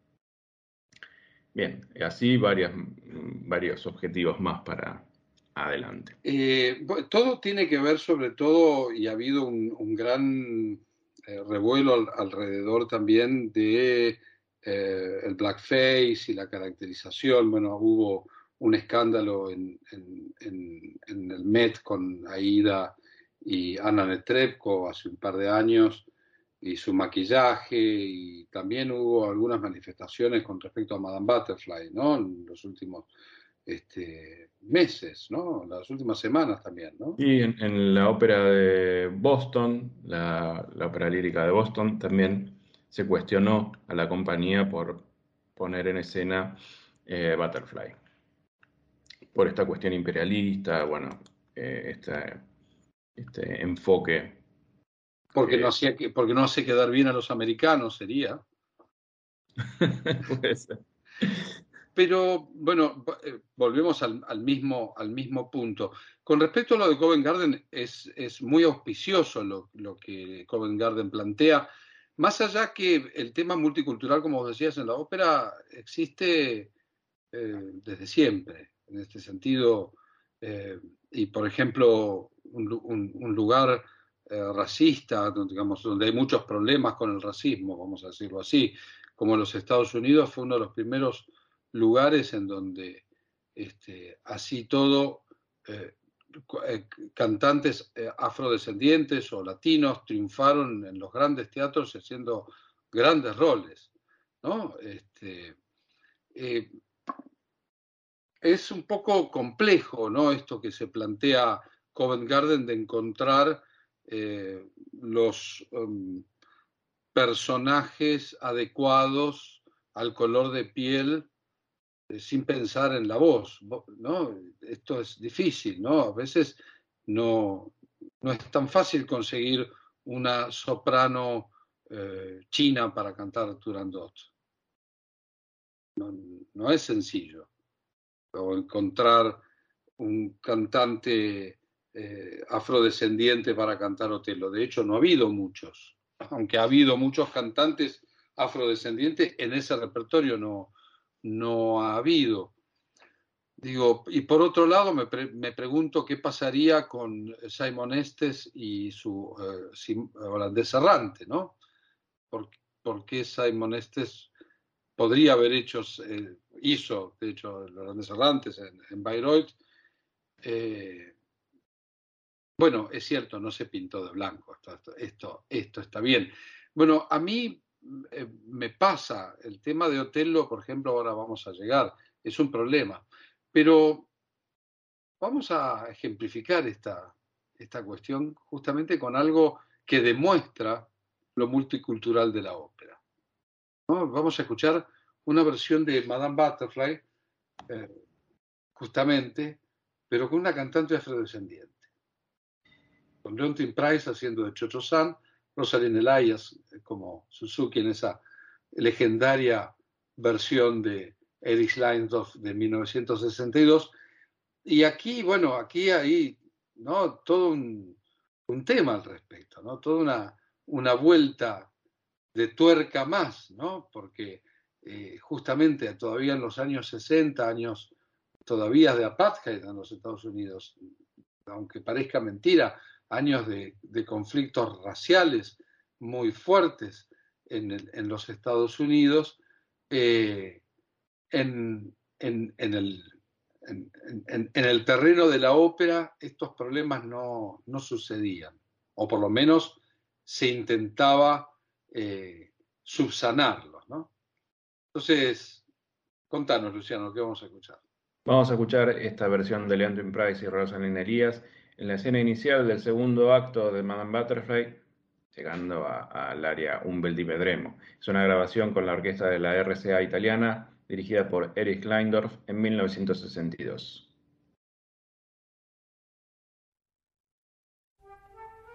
Bien, así varios objetivos más para adelante. Todo tiene que ver sobre todo, y ha habido un gran revuelo alrededor también de el blackface y la caracterización. Bueno, hubo un escándalo en el Met con Aida y Anna Netrebko hace un par de años, y su maquillaje, y también hubo algunas manifestaciones con respecto a Madame Butterfly, ¿no? En los últimos meses, ¿no? Las últimas semanas también, ¿no? Y en la ópera de Boston, la ópera lírica de Boston, también se cuestionó a la compañía por poner en escena Butterfly. Por esta cuestión imperialista, bueno, este enfoque. Porque no hace quedar bien a los americanos, sería. Puede ser. Pero bueno, volvemos al mismo punto. Con respecto a lo de Covent Garden, es muy auspicioso lo que Covent Garden plantea. Más allá que el tema multicultural, como vos decías, en la ópera existe desde siempre. En este sentido, y por ejemplo, un lugar racista, donde hay muchos problemas con el racismo, vamos a decirlo así, como los Estados Unidos, fue uno de los primeros lugares en donde así todo cantantes afrodescendientes o latinos triunfaron en los grandes teatros haciendo grandes roles, ¿no? Es un poco complejo, ¿no? Esto que se plantea Covent Garden de encontrar los personajes adecuados al color de piel sin pensar en la voz, ¿no? Esto es difícil, ¿no? A veces no es tan fácil conseguir una soprano china para cantar Turandot. No es sencillo. O encontrar un cantante afrodescendiente para cantar Otelo. De hecho, no ha habido muchos. Aunque ha habido muchos cantantes afrodescendientes, en ese repertorio no ha habido. Digo, y por otro lado me pregunto qué pasaría con Simon Estes y su holandés errante, ¿no? ¿Por qué Simon Estes podría haber hizo, de hecho, los holandés errantes en Bayreuth? Bueno, es cierto, no se pintó de blanco, esto está bien. Bueno, a mí me pasa el tema de Otello, por ejemplo, ahora vamos a llegar, es un problema, pero vamos a ejemplificar esta cuestión justamente con algo que demuestra lo multicultural de la ópera, ¿no? Vamos a escuchar una versión de Madame Butterfly, justamente, pero con una cantante afrodescendiente, con Leontine Price haciendo de Cho-Cho-San, Rosalind Elias como Suzuki en esa legendaria versión de Erich Leinsdorf de 1962. Y aquí, bueno, aquí hay, ¿no?, todo un tema al respecto, ¿no? Toda una vuelta de tuerca más, ¿no? Porque justamente todavía en los años 60, años todavía de apartheid en los Estados Unidos, aunque parezca mentira, años de conflictos raciales muy fuertes en los Estados Unidos, en el terreno de la ópera estos problemas no sucedían, o por lo menos se intentaba subsanarlos, ¿no? Entonces, contanos, Luciano, ¿qué vamos a escuchar? Vamos a escuchar esta versión de Leontine Price y Rosalind Elias en la escena inicial del segundo acto de Madame Butterfly, llegando al área Un bel di vedremo. Es una grabación con la orquesta de la RCA italiana, dirigida por Erich Leinsdorf en 1962.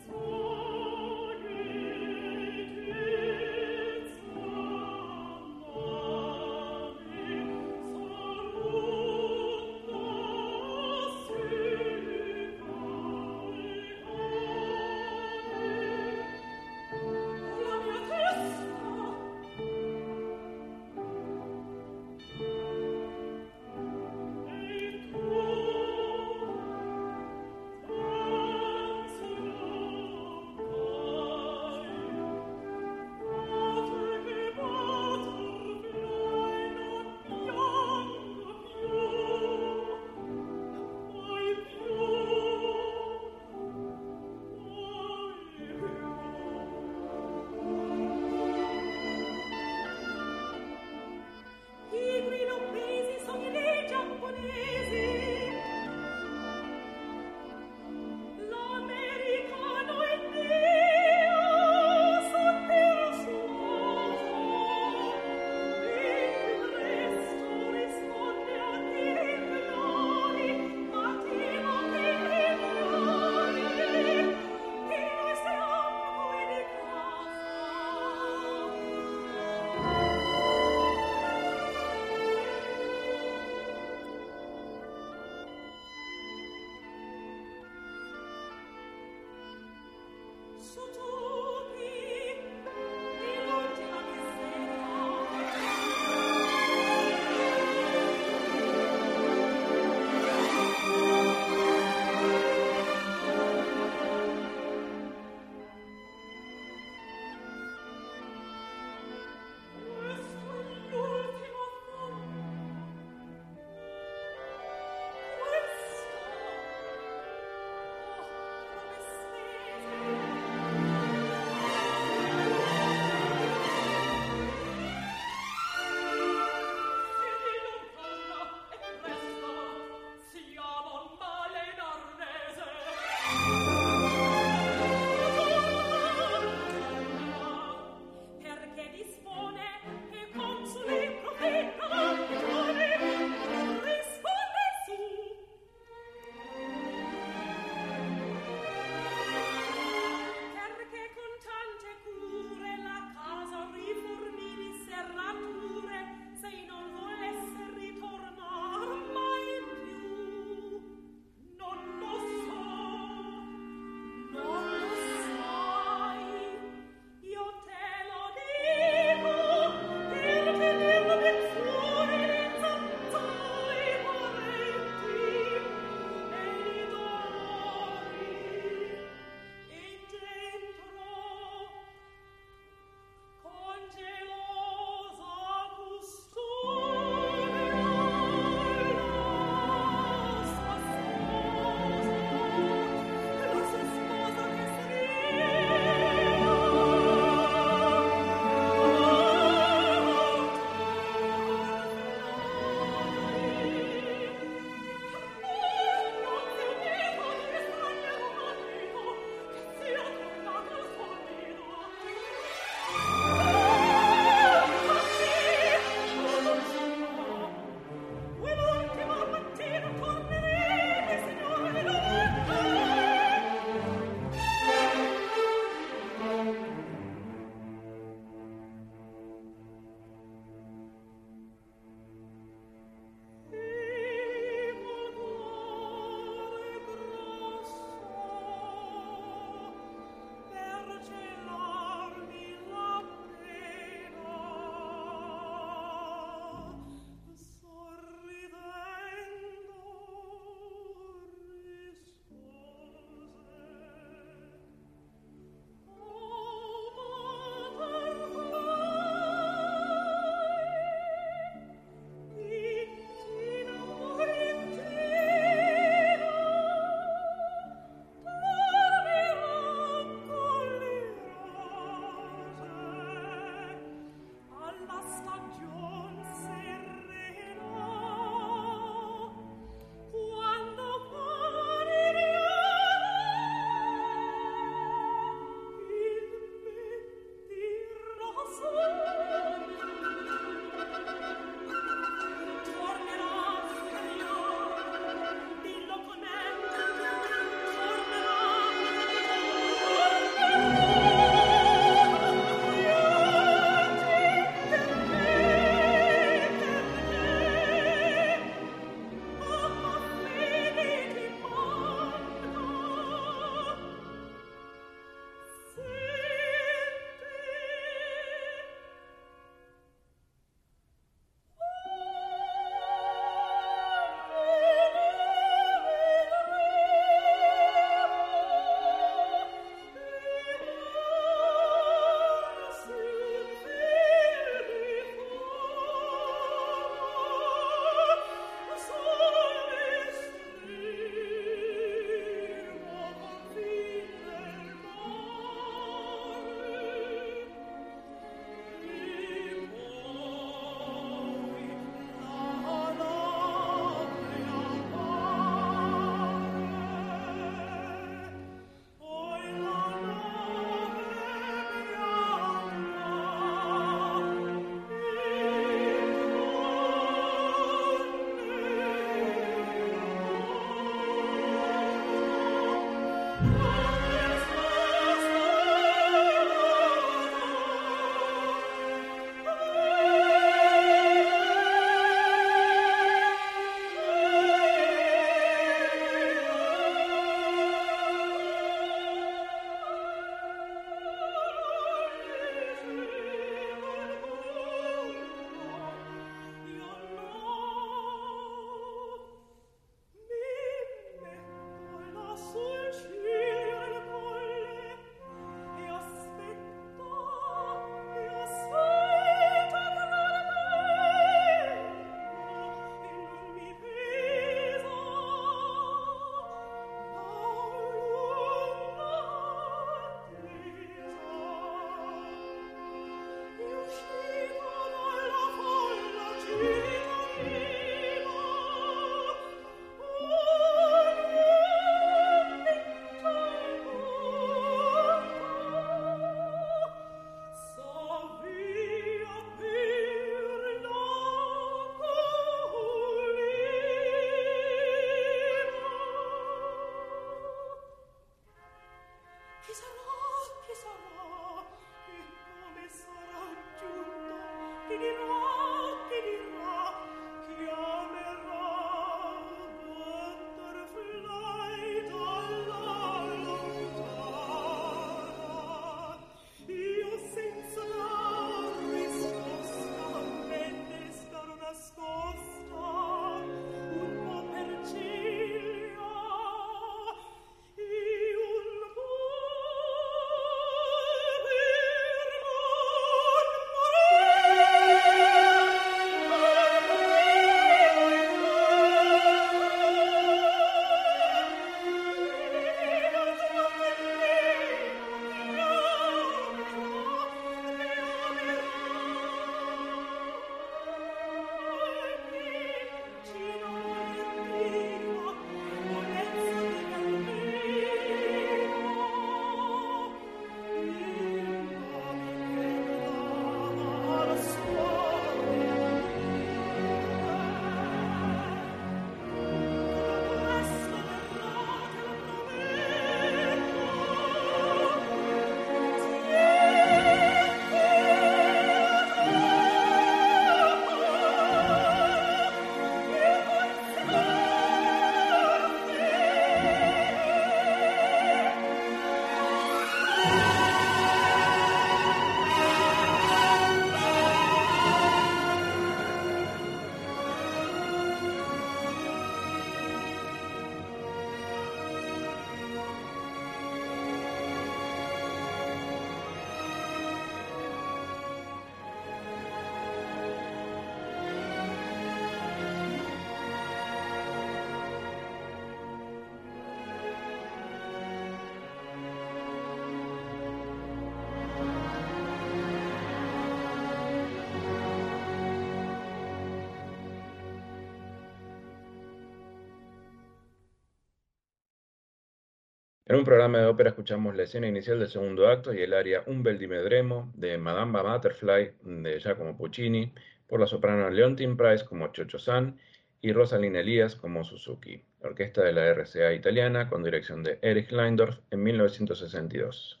En un programa de ópera escuchamos la escena inicial del segundo acto y el aria Un bel di Medremo de Madame Butterfly de Giacomo Puccini por la soprano Leontine Price como Chocho San y Rosalina Elías como Suzuki, la orquesta de la RCA italiana con dirección de Erich Leindorf en 1962.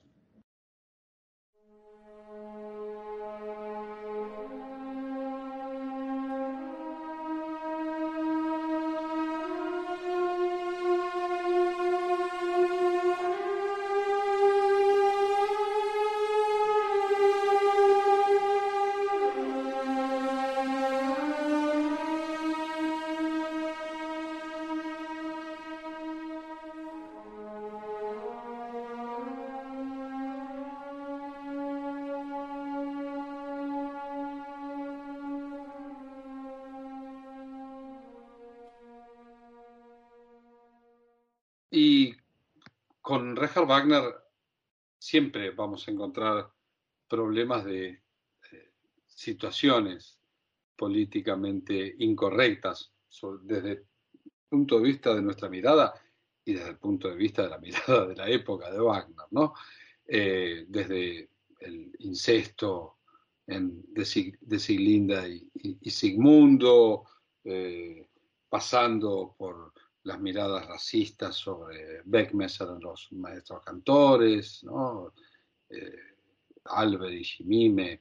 Y con Richard Wagner siempre vamos a encontrar problemas de situaciones políticamente incorrectas desde el punto de vista de nuestra mirada y desde el punto de vista de la mirada de la época de Wagner, ¿no? Desde el incesto de Sieglinde y Sigmundo, pasando por las miradas racistas sobre Beckmesser en los maestros cantores, ¿no? Alberich y Mime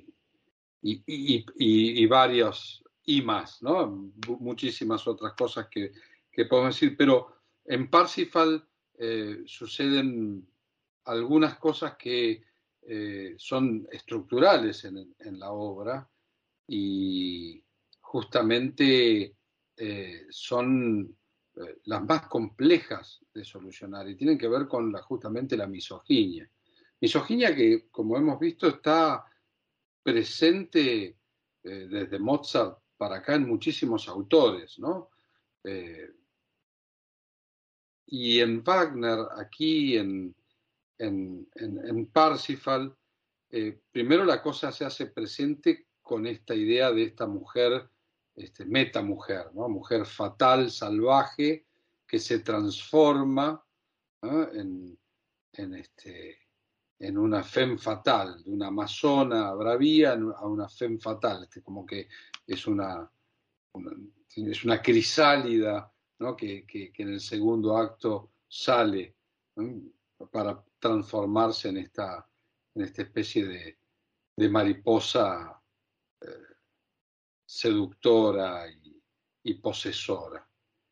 y varios y más, ¿no? Muchísimas otras cosas que podemos decir, pero en Parsifal suceden algunas cosas que son estructurales en la obra y justamente son las más complejas de solucionar y tienen que ver con justamente la misoginia. Misoginia que, como hemos visto, está presente desde Mozart para acá en muchísimos autores, ¿no? Y en Wagner, aquí en Parsifal, primero la cosa se hace presente con esta idea de esta mujer, metamujer, ¿no? Mujer fatal, salvaje, que se transforma, ¿no? en una femme fatal, de una amazona bravía a una femme fatal, como que es una crisálida, ¿no? que en el segundo acto sale, ¿no? para transformarse en esta especie de mariposa seductora y posesora.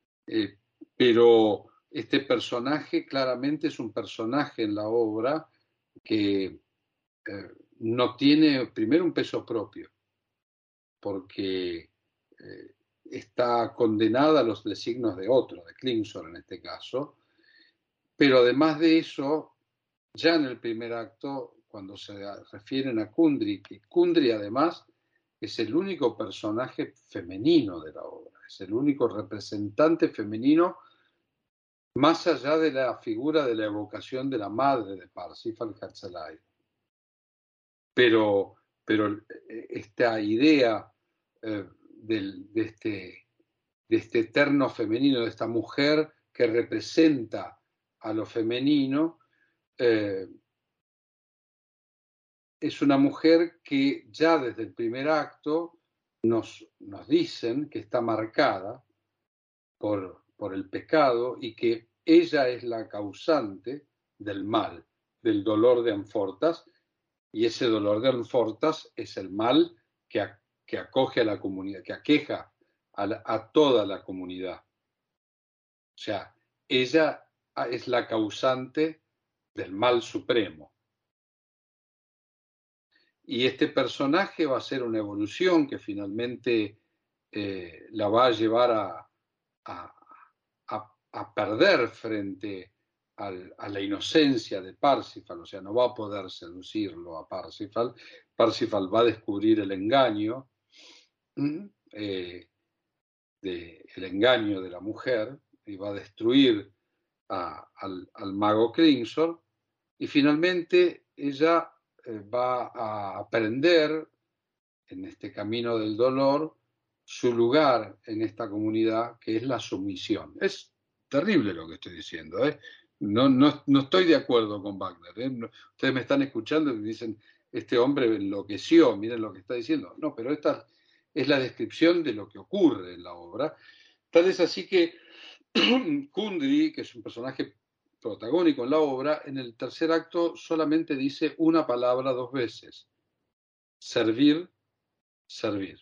Pero este personaje claramente es un personaje en la obra que no tiene primero un peso propio, porque está condenada a los designios de otro, de Klingsor en este caso, pero además de eso, ya en el primer acto, cuando se refieren a Kundry, que Kundry además es el único personaje femenino de la obra, es el único representante femenino más allá de la figura de la evocación de la madre de Parsifal, Hatzelai. Pero esta idea de este eterno femenino, de esta mujer que representa a lo femenino, es una mujer que ya desde el primer acto nos dicen que está marcada por el pecado y que ella es la causante del mal, del dolor de Amfortas, y ese dolor de Amfortas es el mal que acoge a la comunidad, que aqueja a toda la comunidad. O sea, ella es la causante del mal supremo. Y este personaje va a ser una evolución que finalmente la va a llevar a perder frente a la inocencia de Parsifal, o sea, no va a poder seducirlo a Parsifal. Parsifal va a descubrir el engaño, el engaño de la mujer, y va a destruir al mago Klingsor, y finalmente ella va a aprender en este camino del dolor su lugar en esta comunidad, que es la sumisión. Es terrible lo que estoy diciendo, no estoy de acuerdo con Wagner. Ustedes me están escuchando y dicen, este hombre enloqueció, miren lo que está diciendo. No, pero esta es la descripción de lo que ocurre en la obra. Tal es así que Kundry, que es un personaje protagónico en la obra, en el tercer acto solamente dice una palabra 2 veces: servir, servir.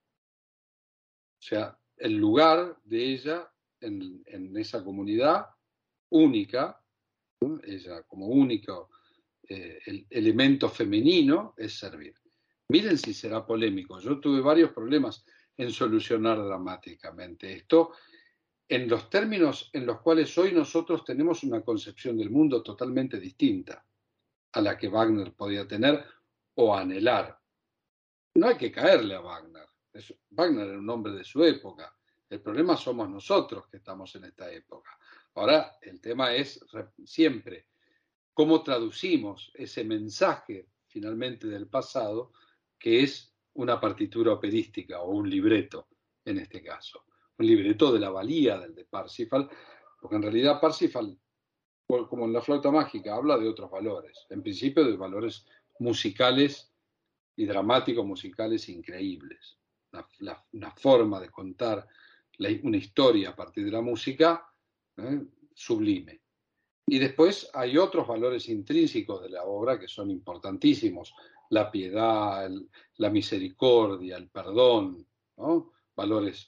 O sea, el lugar de ella en esa comunidad única, ¿no? Ella como único el elemento femenino es servir. Miren si será polémico. Yo tuve varios problemas en solucionar dramáticamente esto, en los términos en los cuales hoy nosotros tenemos una concepción del mundo totalmente distinta a la que Wagner podía tener o anhelar. No hay que caerle a Wagner. Wagner era un hombre de su época. El problema somos nosotros que estamos en esta época. Ahora, el tema es siempre cómo traducimos ese mensaje finalmente del pasado, que es una partitura operística o un libreto en este caso. Un libreto de la valía del de Parsifal, porque en realidad Parsifal, como en la flauta mágica, habla de otros valores, en principio de valores musicales y dramáticos musicales increíbles. Una forma de contar una historia a partir de la música sublime. Y después hay otros valores intrínsecos de la obra que son importantísimos: la piedad, la misericordia, el perdón, ¿no? Valores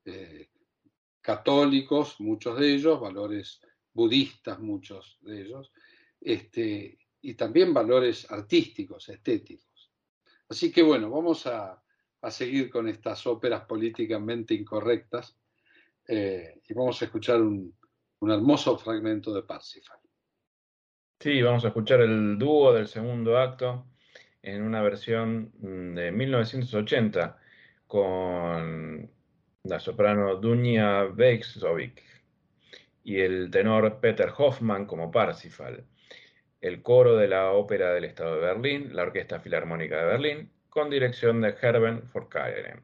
católicos, muchos de ellos, valores budistas, muchos de ellos, y también valores artísticos, estéticos. Así que bueno, vamos a seguir con estas óperas políticamente incorrectas y vamos a escuchar un hermoso fragmento de Parsifal. Sí, vamos a escuchar el dúo del segundo acto en una versión de 1980 con la soprano Dunja Vejzovic y el tenor Peter Hoffmann como Parsifal, el coro de la Ópera del Estado de Berlín, la Orquesta Filarmónica de Berlín, con dirección de Herben Forcade.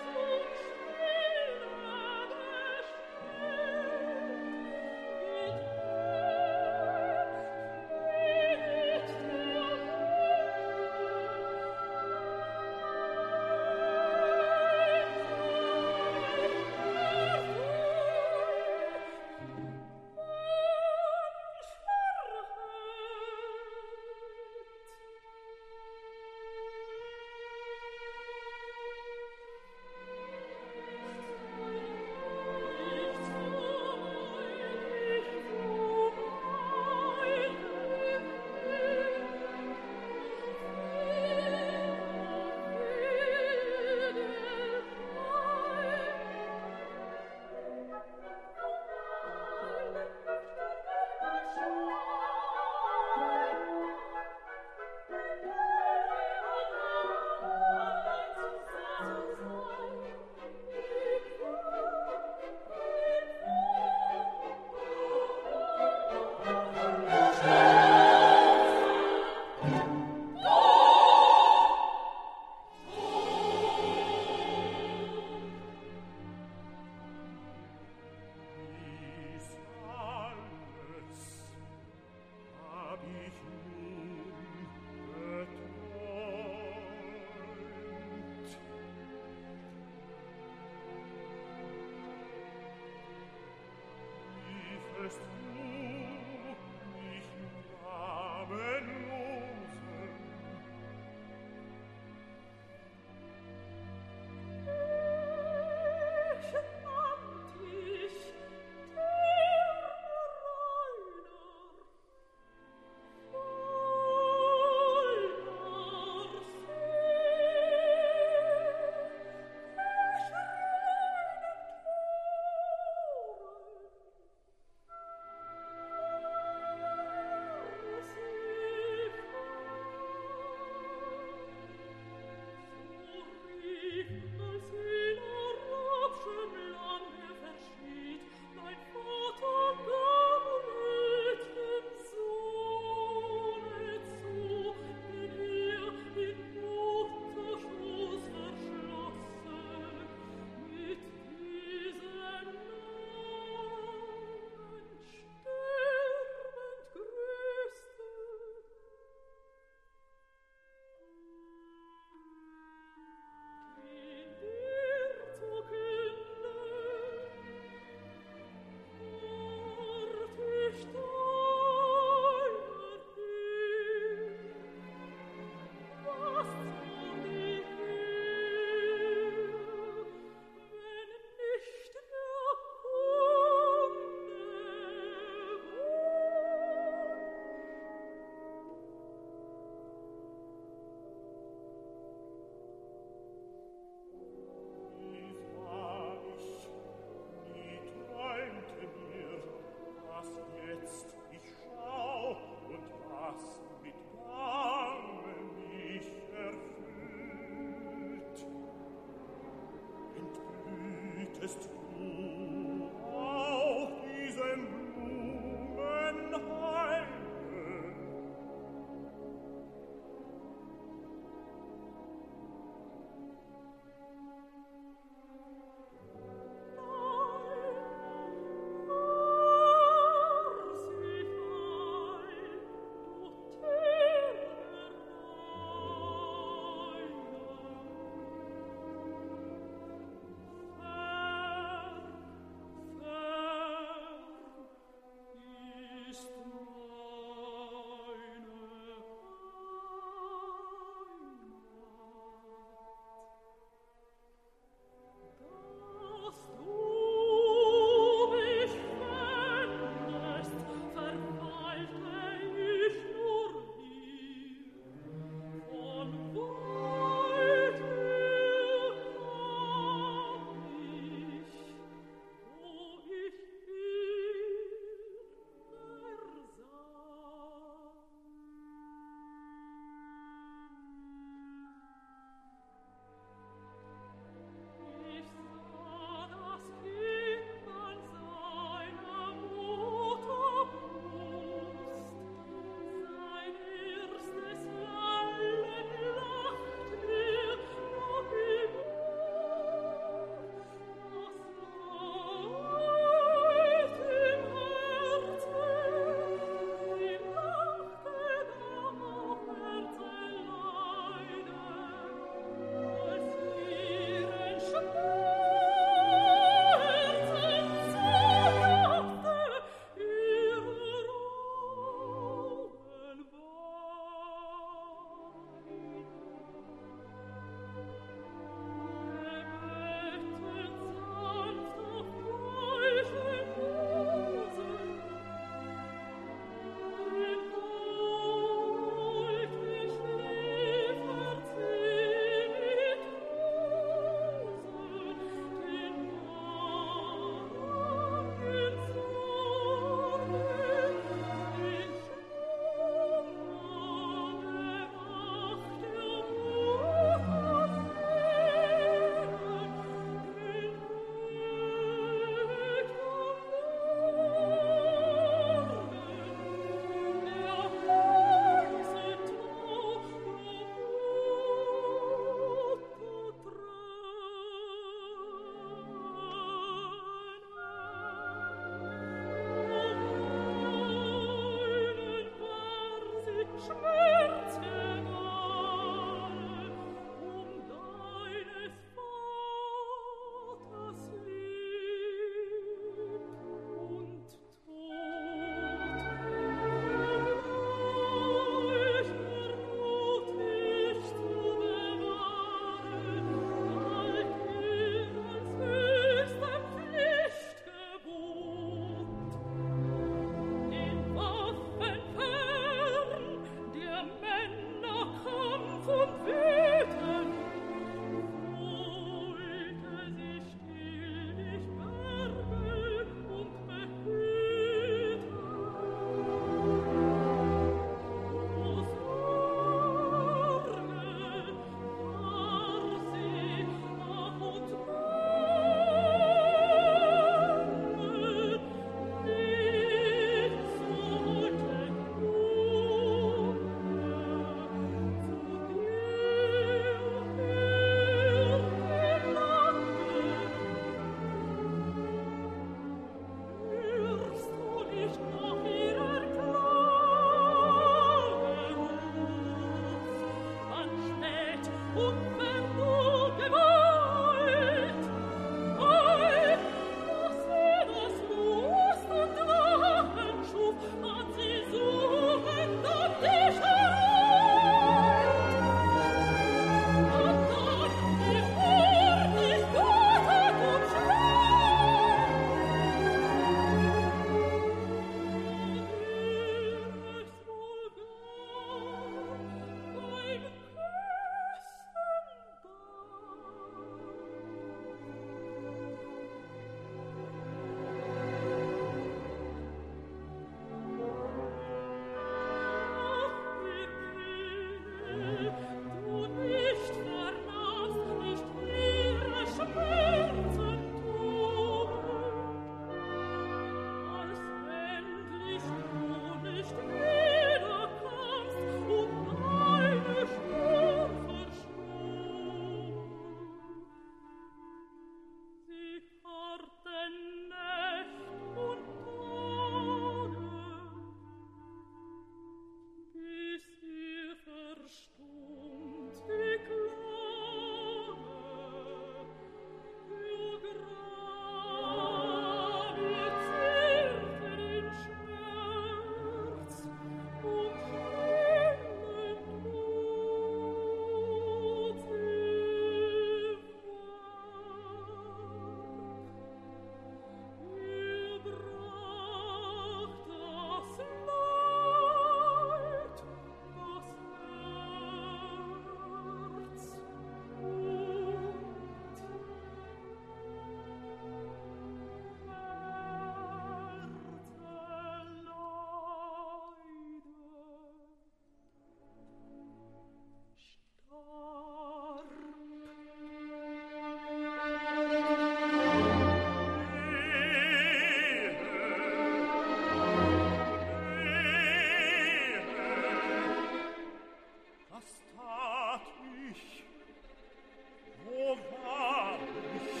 Was tat ich? Wo war ich?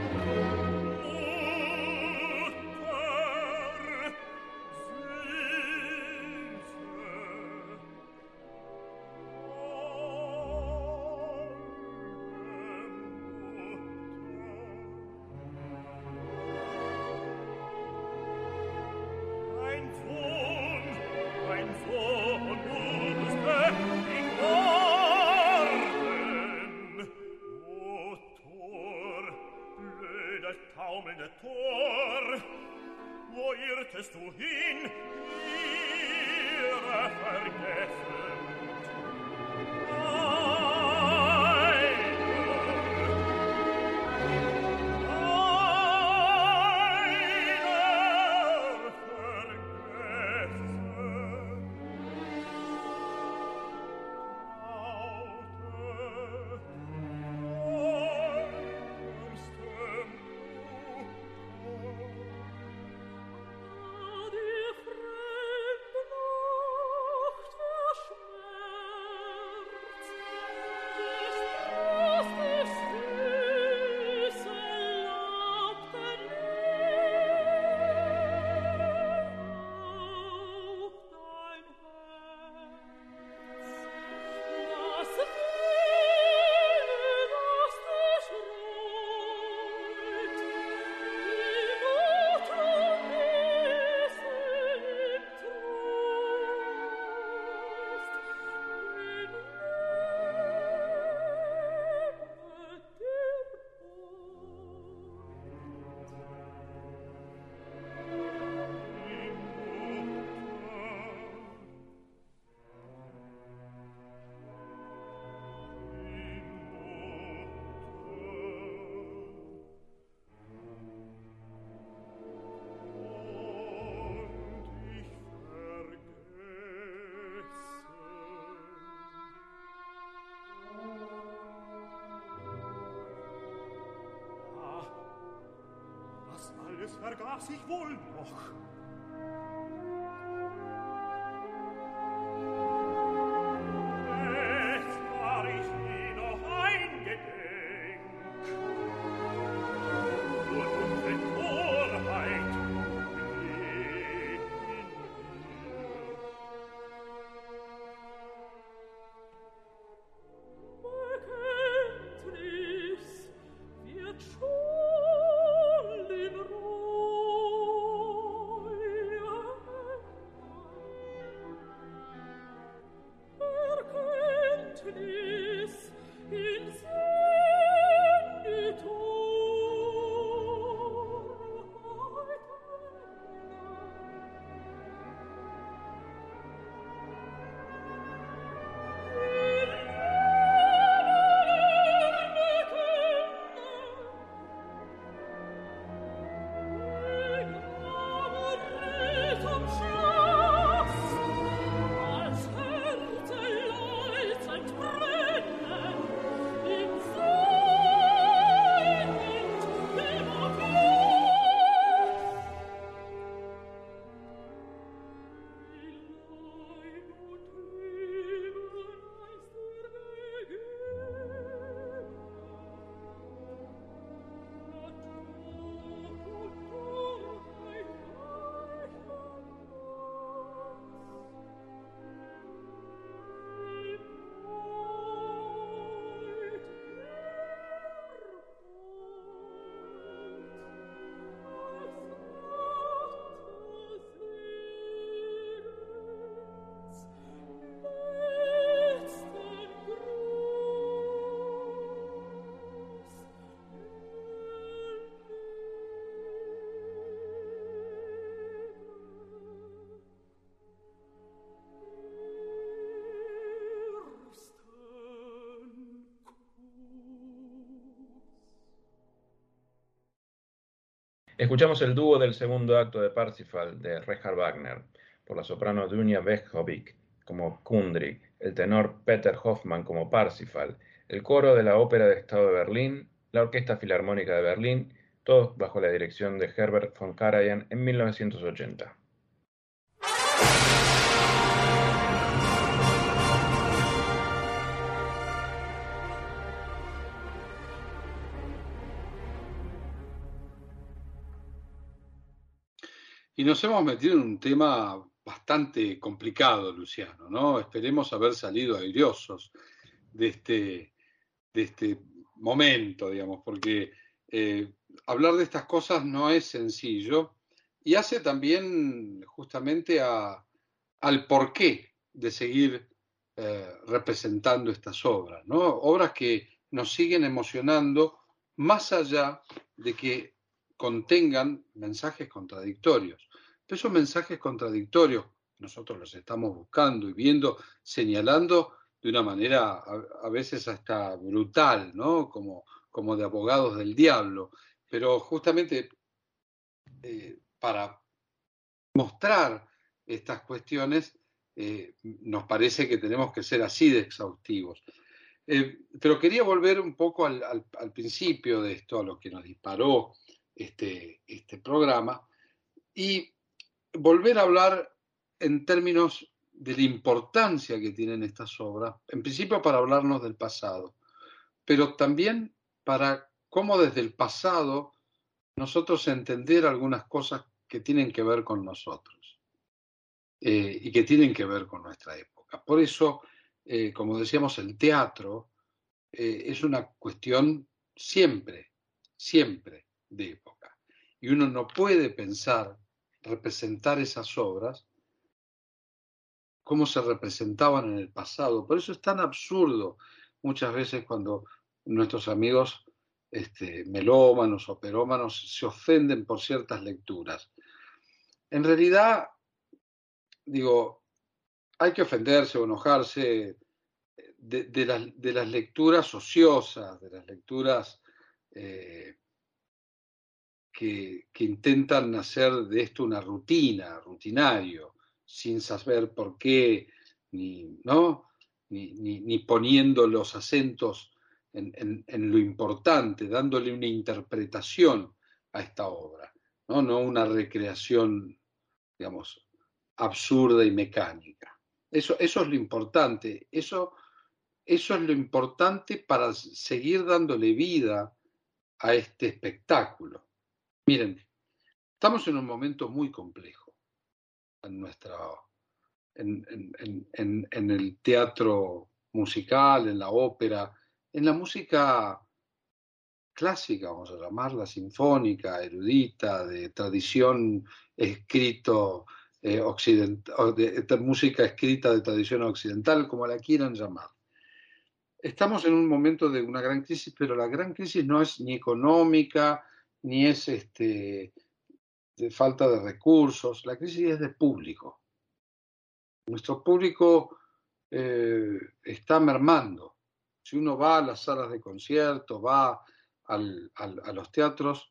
Du hin, ihre vergessen. Das vergaß ich wohl noch. Jetzt war ich nie noch eingedenk. Nur dunkle Torheit lebt in mir. Bekenntnis wird schon Escuchamos el dúo del segundo acto de Parsifal de Richard Wagner, por la soprano Dunia Begovic como Kundry, el tenor Peter Hoffmann como Parsifal, el coro de la Ópera de Estado de Berlín, la Orquesta Filarmónica de Berlín, todos bajo la dirección de Herbert von Karajan en 1980. Y nos hemos metido en un tema bastante complicado, Luciano, ¿no? Esperemos haber salido airiosos de este momento, digamos, porque hablar de estas cosas no es sencillo y hace también justamente al porqué de seguir representando estas obras, ¿no? Obras que nos siguen emocionando más allá de que contengan mensajes contradictorios. Pero esos mensajes contradictorios nosotros los estamos buscando y viendo, señalando de una manera a veces hasta brutal, ¿no? Como de abogados del diablo. Pero justamente para mostrar estas cuestiones nos parece que tenemos que ser así de exhaustivos. Pero quería volver un poco al principio de esto, a lo que nos disparó este programa, y volver a hablar en términos de la importancia que tienen estas obras, en principio para hablarnos del pasado, pero también para cómo desde el pasado nosotros entender algunas cosas que tienen que ver con nosotros y que tienen que ver con nuestra época. Por eso, como decíamos, el teatro es una cuestión siempre de época. Y uno no puede pensar, representar esas obras como se representaban en el pasado. Por eso es tan absurdo muchas veces cuando nuestros amigos melómanos, operómanos, se ofenden por ciertas lecturas. En realidad, digo, hay que ofenderse o enojarse de las lecturas ociosas, de las lecturas que intentan hacer de esto una rutina, rutinario, sin saber por qué, ni poniendo los acentos en lo importante, dándole una interpretación a esta obra, no una recreación, digamos, absurda y mecánica. Eso es lo importante, eso es lo importante para seguir dándole vida a este espectáculo. Miren, estamos en un momento muy complejo en el teatro musical, en la ópera, en la música clásica, vamos a llamarla, sinfónica, erudita, de tradición escrito occidental, de música escrita de tradición occidental, como la quieran llamar. Estamos en un momento de una gran crisis, pero la gran crisis no es ni económica, ni es de falta de recursos, la crisis es de público. Nuestro público está mermando. Si uno va a las salas de concierto, va a los teatros,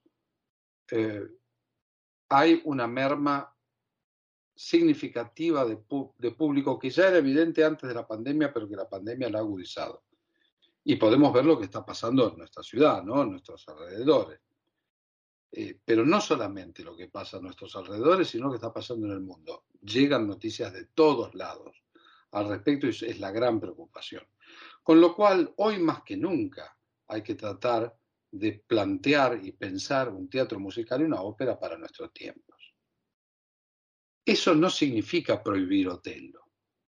hay una merma significativa de público que ya era evidente antes de la pandemia, pero que la pandemia la ha agudizado. Y podemos ver lo que está pasando en nuestra ciudad, ¿no? En nuestros alrededores. Pero no solamente lo que pasa a nuestros alrededores, sino lo que está pasando en el mundo. Llegan noticias de todos lados al respecto y es la gran preocupación. Con lo cual, hoy más que nunca hay que tratar de plantear y pensar un teatro musical y una ópera para nuestros tiempos. Eso no significa prohibir Otello,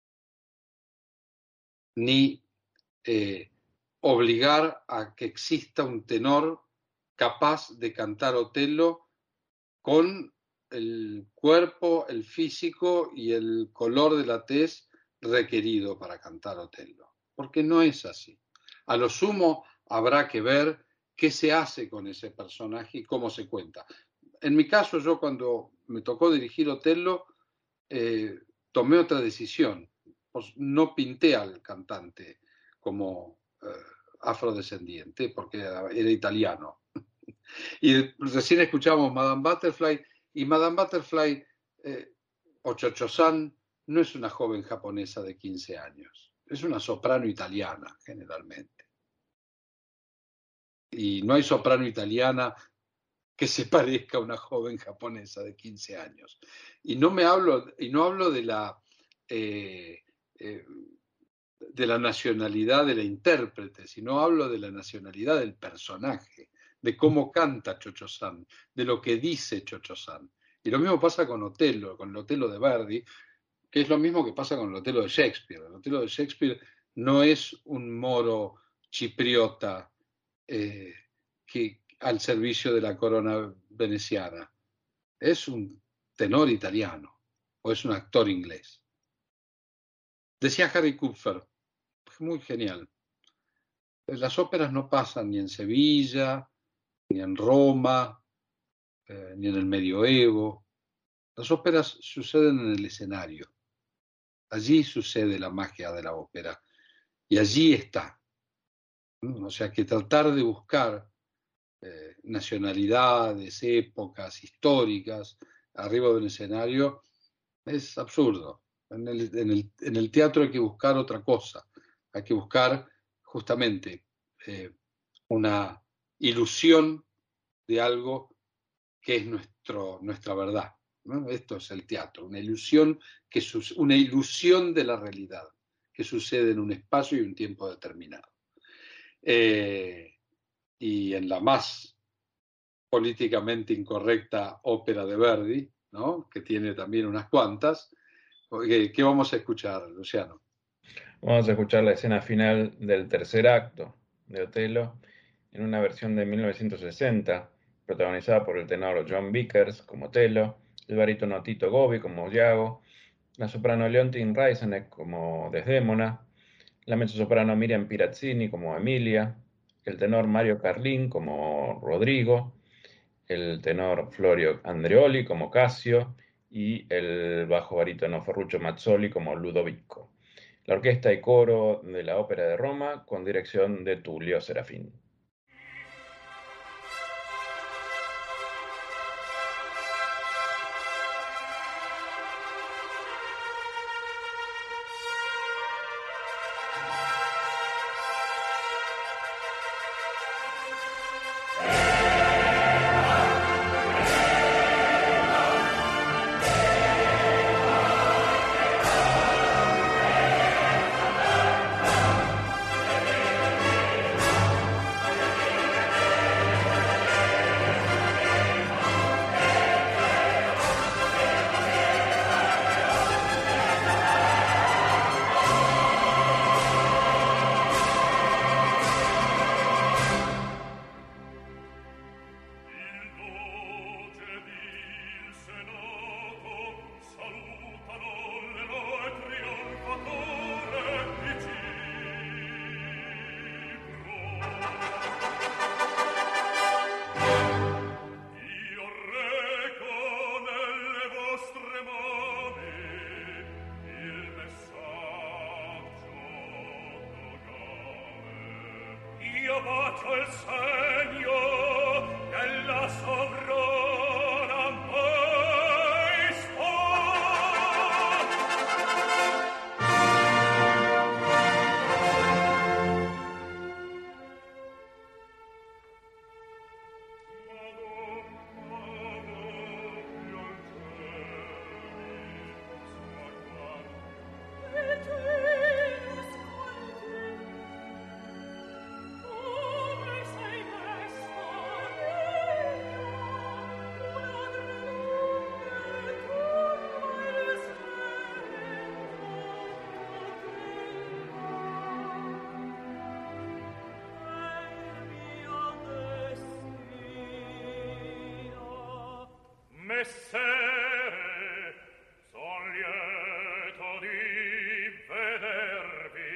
ni obligar a que exista un tenor capaz de cantar Otello con el cuerpo, el físico y el color de la tez requerido para cantar Otello, porque no es así. A lo sumo habrá que ver qué se hace con ese personaje y cómo se cuenta. En mi caso, yo cuando me tocó dirigir Otello, tomé otra decisión. Pues no pinté al cantante como afrodescendiente, porque era italiano. Y recién escuchamos Madame Butterfly, y Madame Butterfly o Cho-Cho-san no es una joven japonesa de 15 años, es una soprano italiana generalmente. Y no hay soprano italiana que se parezca a una joven japonesa de 15 años. Y no hablo de la nacionalidad de la intérprete, sino hablo de la nacionalidad del personaje, de cómo canta Cho-Cho-san, de lo que dice Cho-Cho-san. Y lo mismo pasa con Otello, con el Otello de Verdi, que es lo mismo que pasa con el Otello de Shakespeare. El Otello de Shakespeare no es un moro chipriota que al servicio de la corona veneciana. Es un tenor italiano o es un actor inglés. Decía Harry Kupfer, muy genial, las óperas no pasan ni en Sevilla, ni en Roma, ni en el medioevo. Las óperas suceden en el escenario. Allí sucede la magia de la ópera y allí está. O sea que tratar de buscar nacionalidades, épocas históricas arriba de un escenario es absurdo. En el teatro hay que buscar otra cosa. Hay que buscar justamente una ilusión de algo que es nuestra verdad, ¿no? Esto es el teatro, una ilusión de la realidad que sucede en un espacio y un tiempo determinado. Y en la más políticamente incorrecta ópera de Verdi, ¿no? Que tiene también unas cuantas, ¿qué vamos a escuchar, Luciano? Vamos a escuchar la escena final del tercer acto de Otello en una versión de 1960, protagonizada por el tenor John Vickers como Otello, el barítono Tito Gobi como Iago, la soprano Leontine Reiseneck como Desdémona, la mezzosoprano Miriam Pirazzini como Emilia, el tenor Mario Carlin como Rodrigo, el tenor Florio Andreoli como Cassio y el bajo barítono Ferruccio Mazzoli como Ludovico. La orquesta y coro de la Ópera de Roma con dirección de Tullio Serafin. Messere, son lieto di vedervi.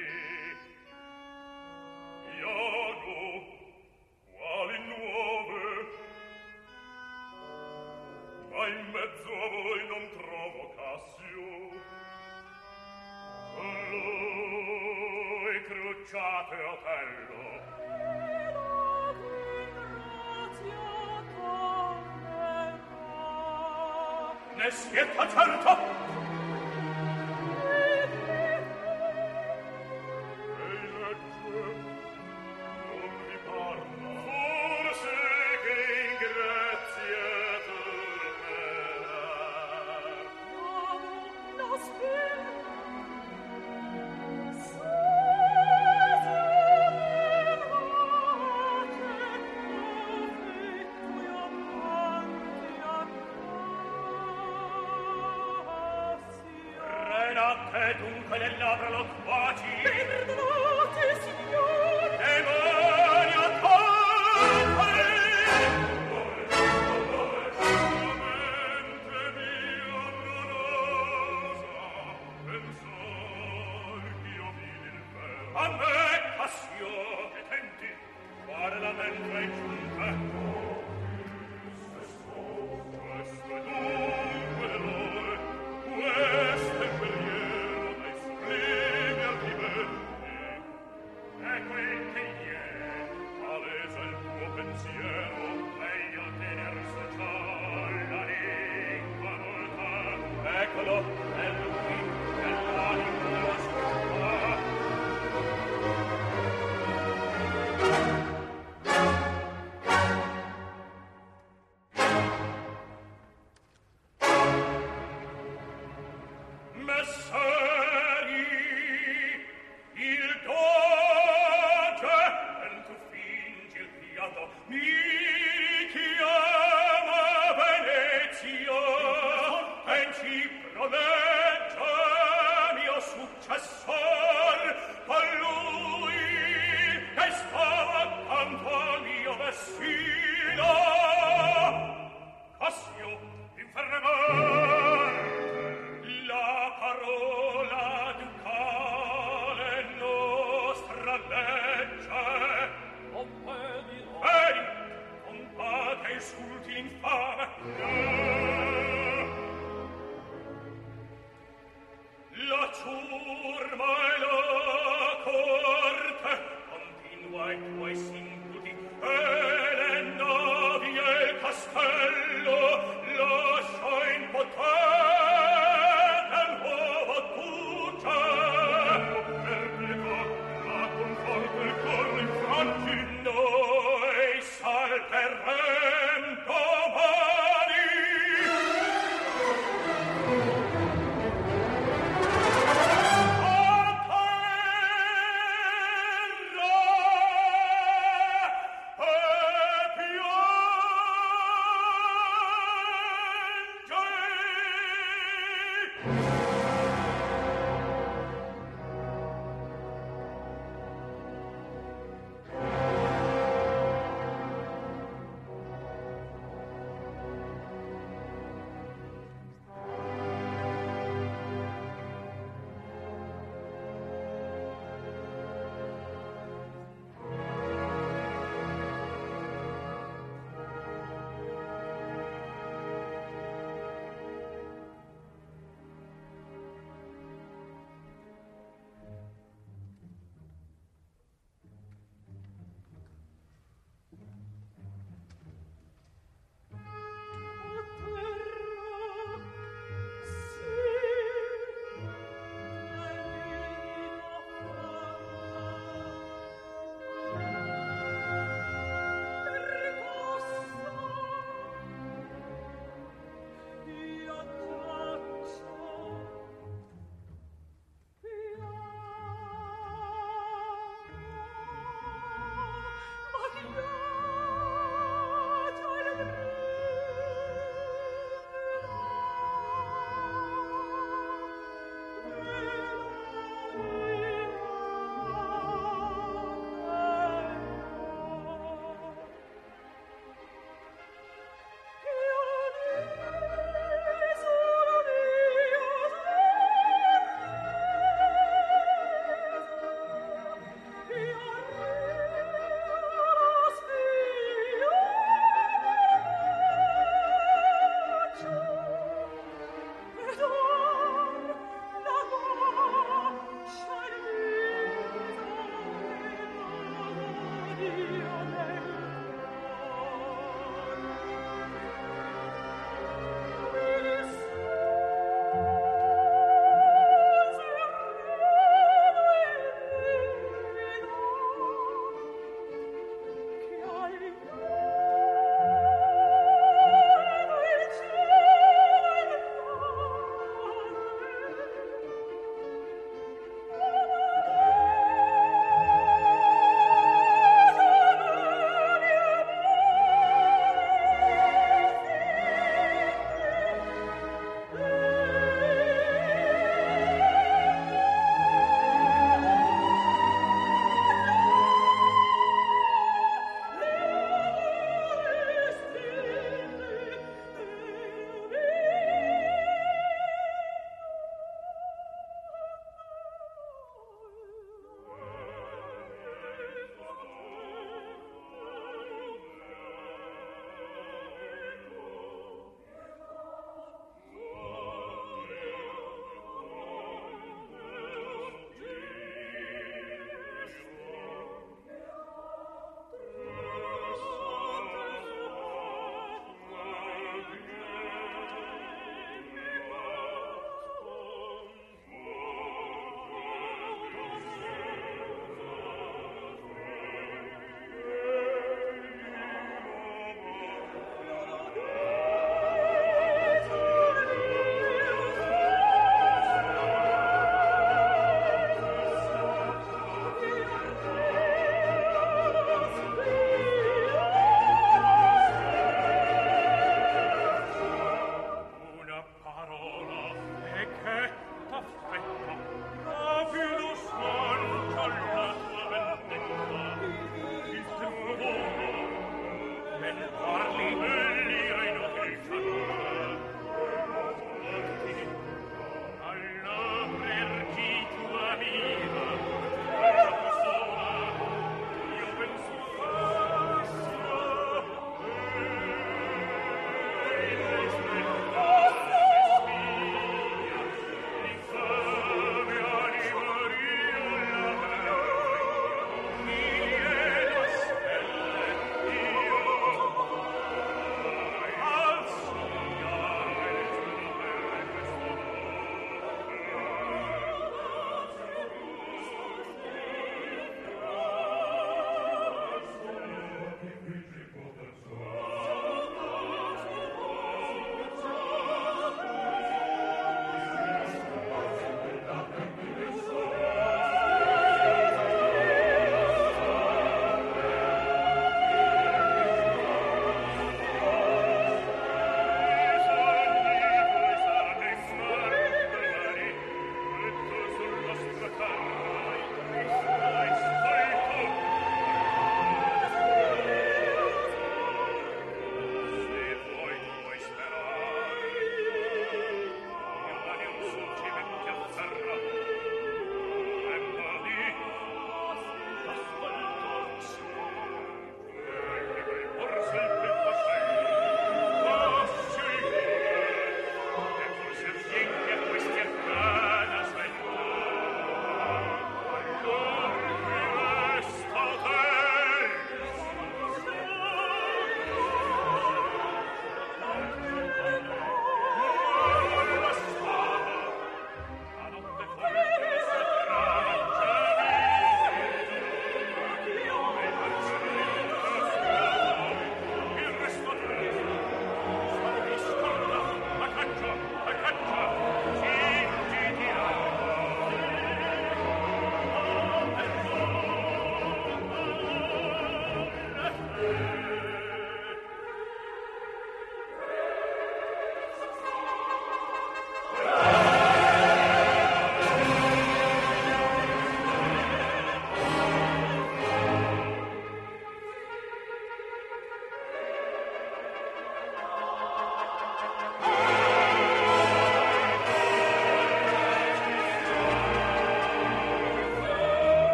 Iago, quali nuove? Ma in mezzo a voi non trovo Cassio. Con lui crucciate Otello. Ne siete certo?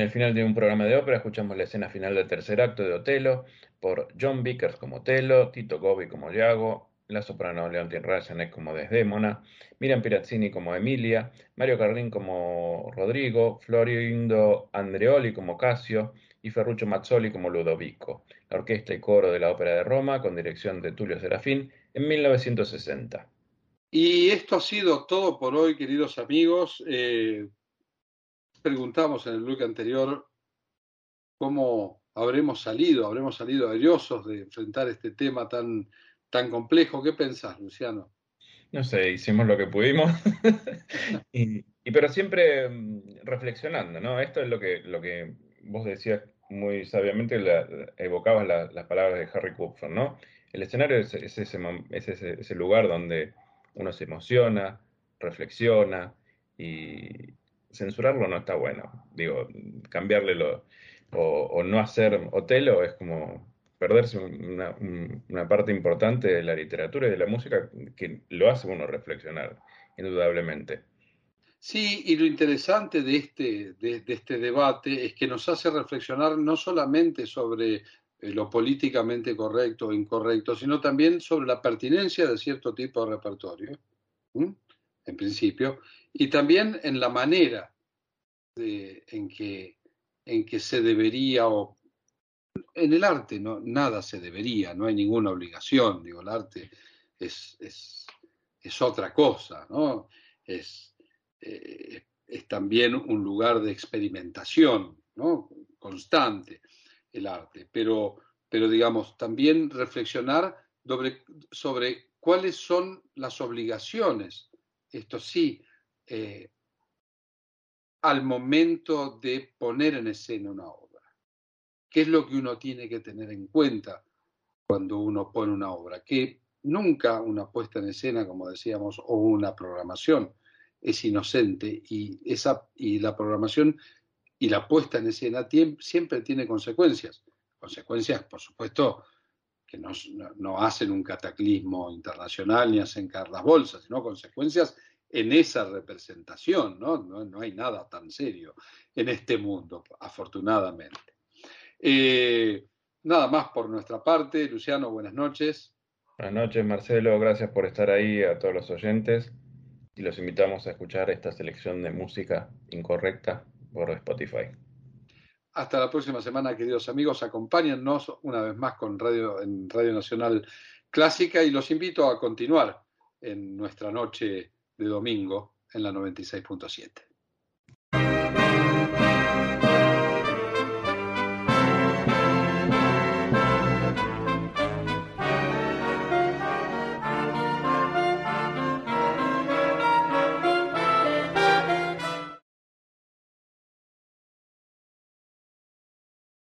el final de un programa de ópera escuchamos la escena final del tercer acto de Otelo por John Vickers como Otelo, Tito Gobbi como Iago, la soprano Leontyne Rajanek como Desdémona, Miriam Pirazzini como Emilia, Mario Carlin como Rodrigo, Florindo Andreoli como Casio y Ferruccio Mazzoli como Ludovico. La orquesta y coro de la Ópera de Roma con dirección de Tullio Serafín en 1960. Y esto ha sido todo por hoy, queridos amigos. Preguntamos en el bloque anterior cómo habremos salido airosos de enfrentar este tema tan complejo. ¿Qué pensás, Luciano? No sé, hicimos lo que pudimos, pero siempre reflexionando, ¿no? Esto es lo que vos decías muy sabiamente, evocabas las palabras de Harry Kupfer, ¿no? El escenario es ese lugar donde uno se emociona, reflexiona, y censurarlo no está bueno. Digo, o no hacer Otelo es como perderse una parte importante de la literatura y de la música que lo hace uno reflexionar, indudablemente. Sí, y lo interesante de este debate es que nos hace reflexionar no solamente sobre lo políticamente correcto o incorrecto, sino también sobre la pertinencia de cierto tipo de repertorio, ¿m? En principio, y también en la manera en que se debería, o en el arte nada se debería, no hay ninguna obligación, digo, el arte es otra cosa, ¿no? Es también un lugar de experimentación, ¿no? Constante, el arte, pero digamos, también reflexionar sobre cuáles son las obligaciones, esto sí, al momento de poner en escena una obra. ¿Qué es lo que uno tiene que tener en cuenta cuando uno pone una obra? Que nunca una puesta en escena, como decíamos, o una programación es inocente, y la programación y la puesta en escena siempre tiene consecuencias. Consecuencias, por supuesto, que no hacen un cataclismo internacional ni hacen caer las bolsas, sino consecuencias en esa representación, ¿no? No hay nada tan serio en este mundo, afortunadamente. Nada más por nuestra parte. Luciano, buenas noches. Buenas noches, Marcelo, gracias por estar ahí, a todos los oyentes, y los invitamos a escuchar esta selección de música incorrecta por Spotify. Hasta la próxima semana, queridos amigos. Acompáñennos una vez más en Radio Nacional Clásica, y los invito a continuar en nuestra noche de domingo en la 96.7.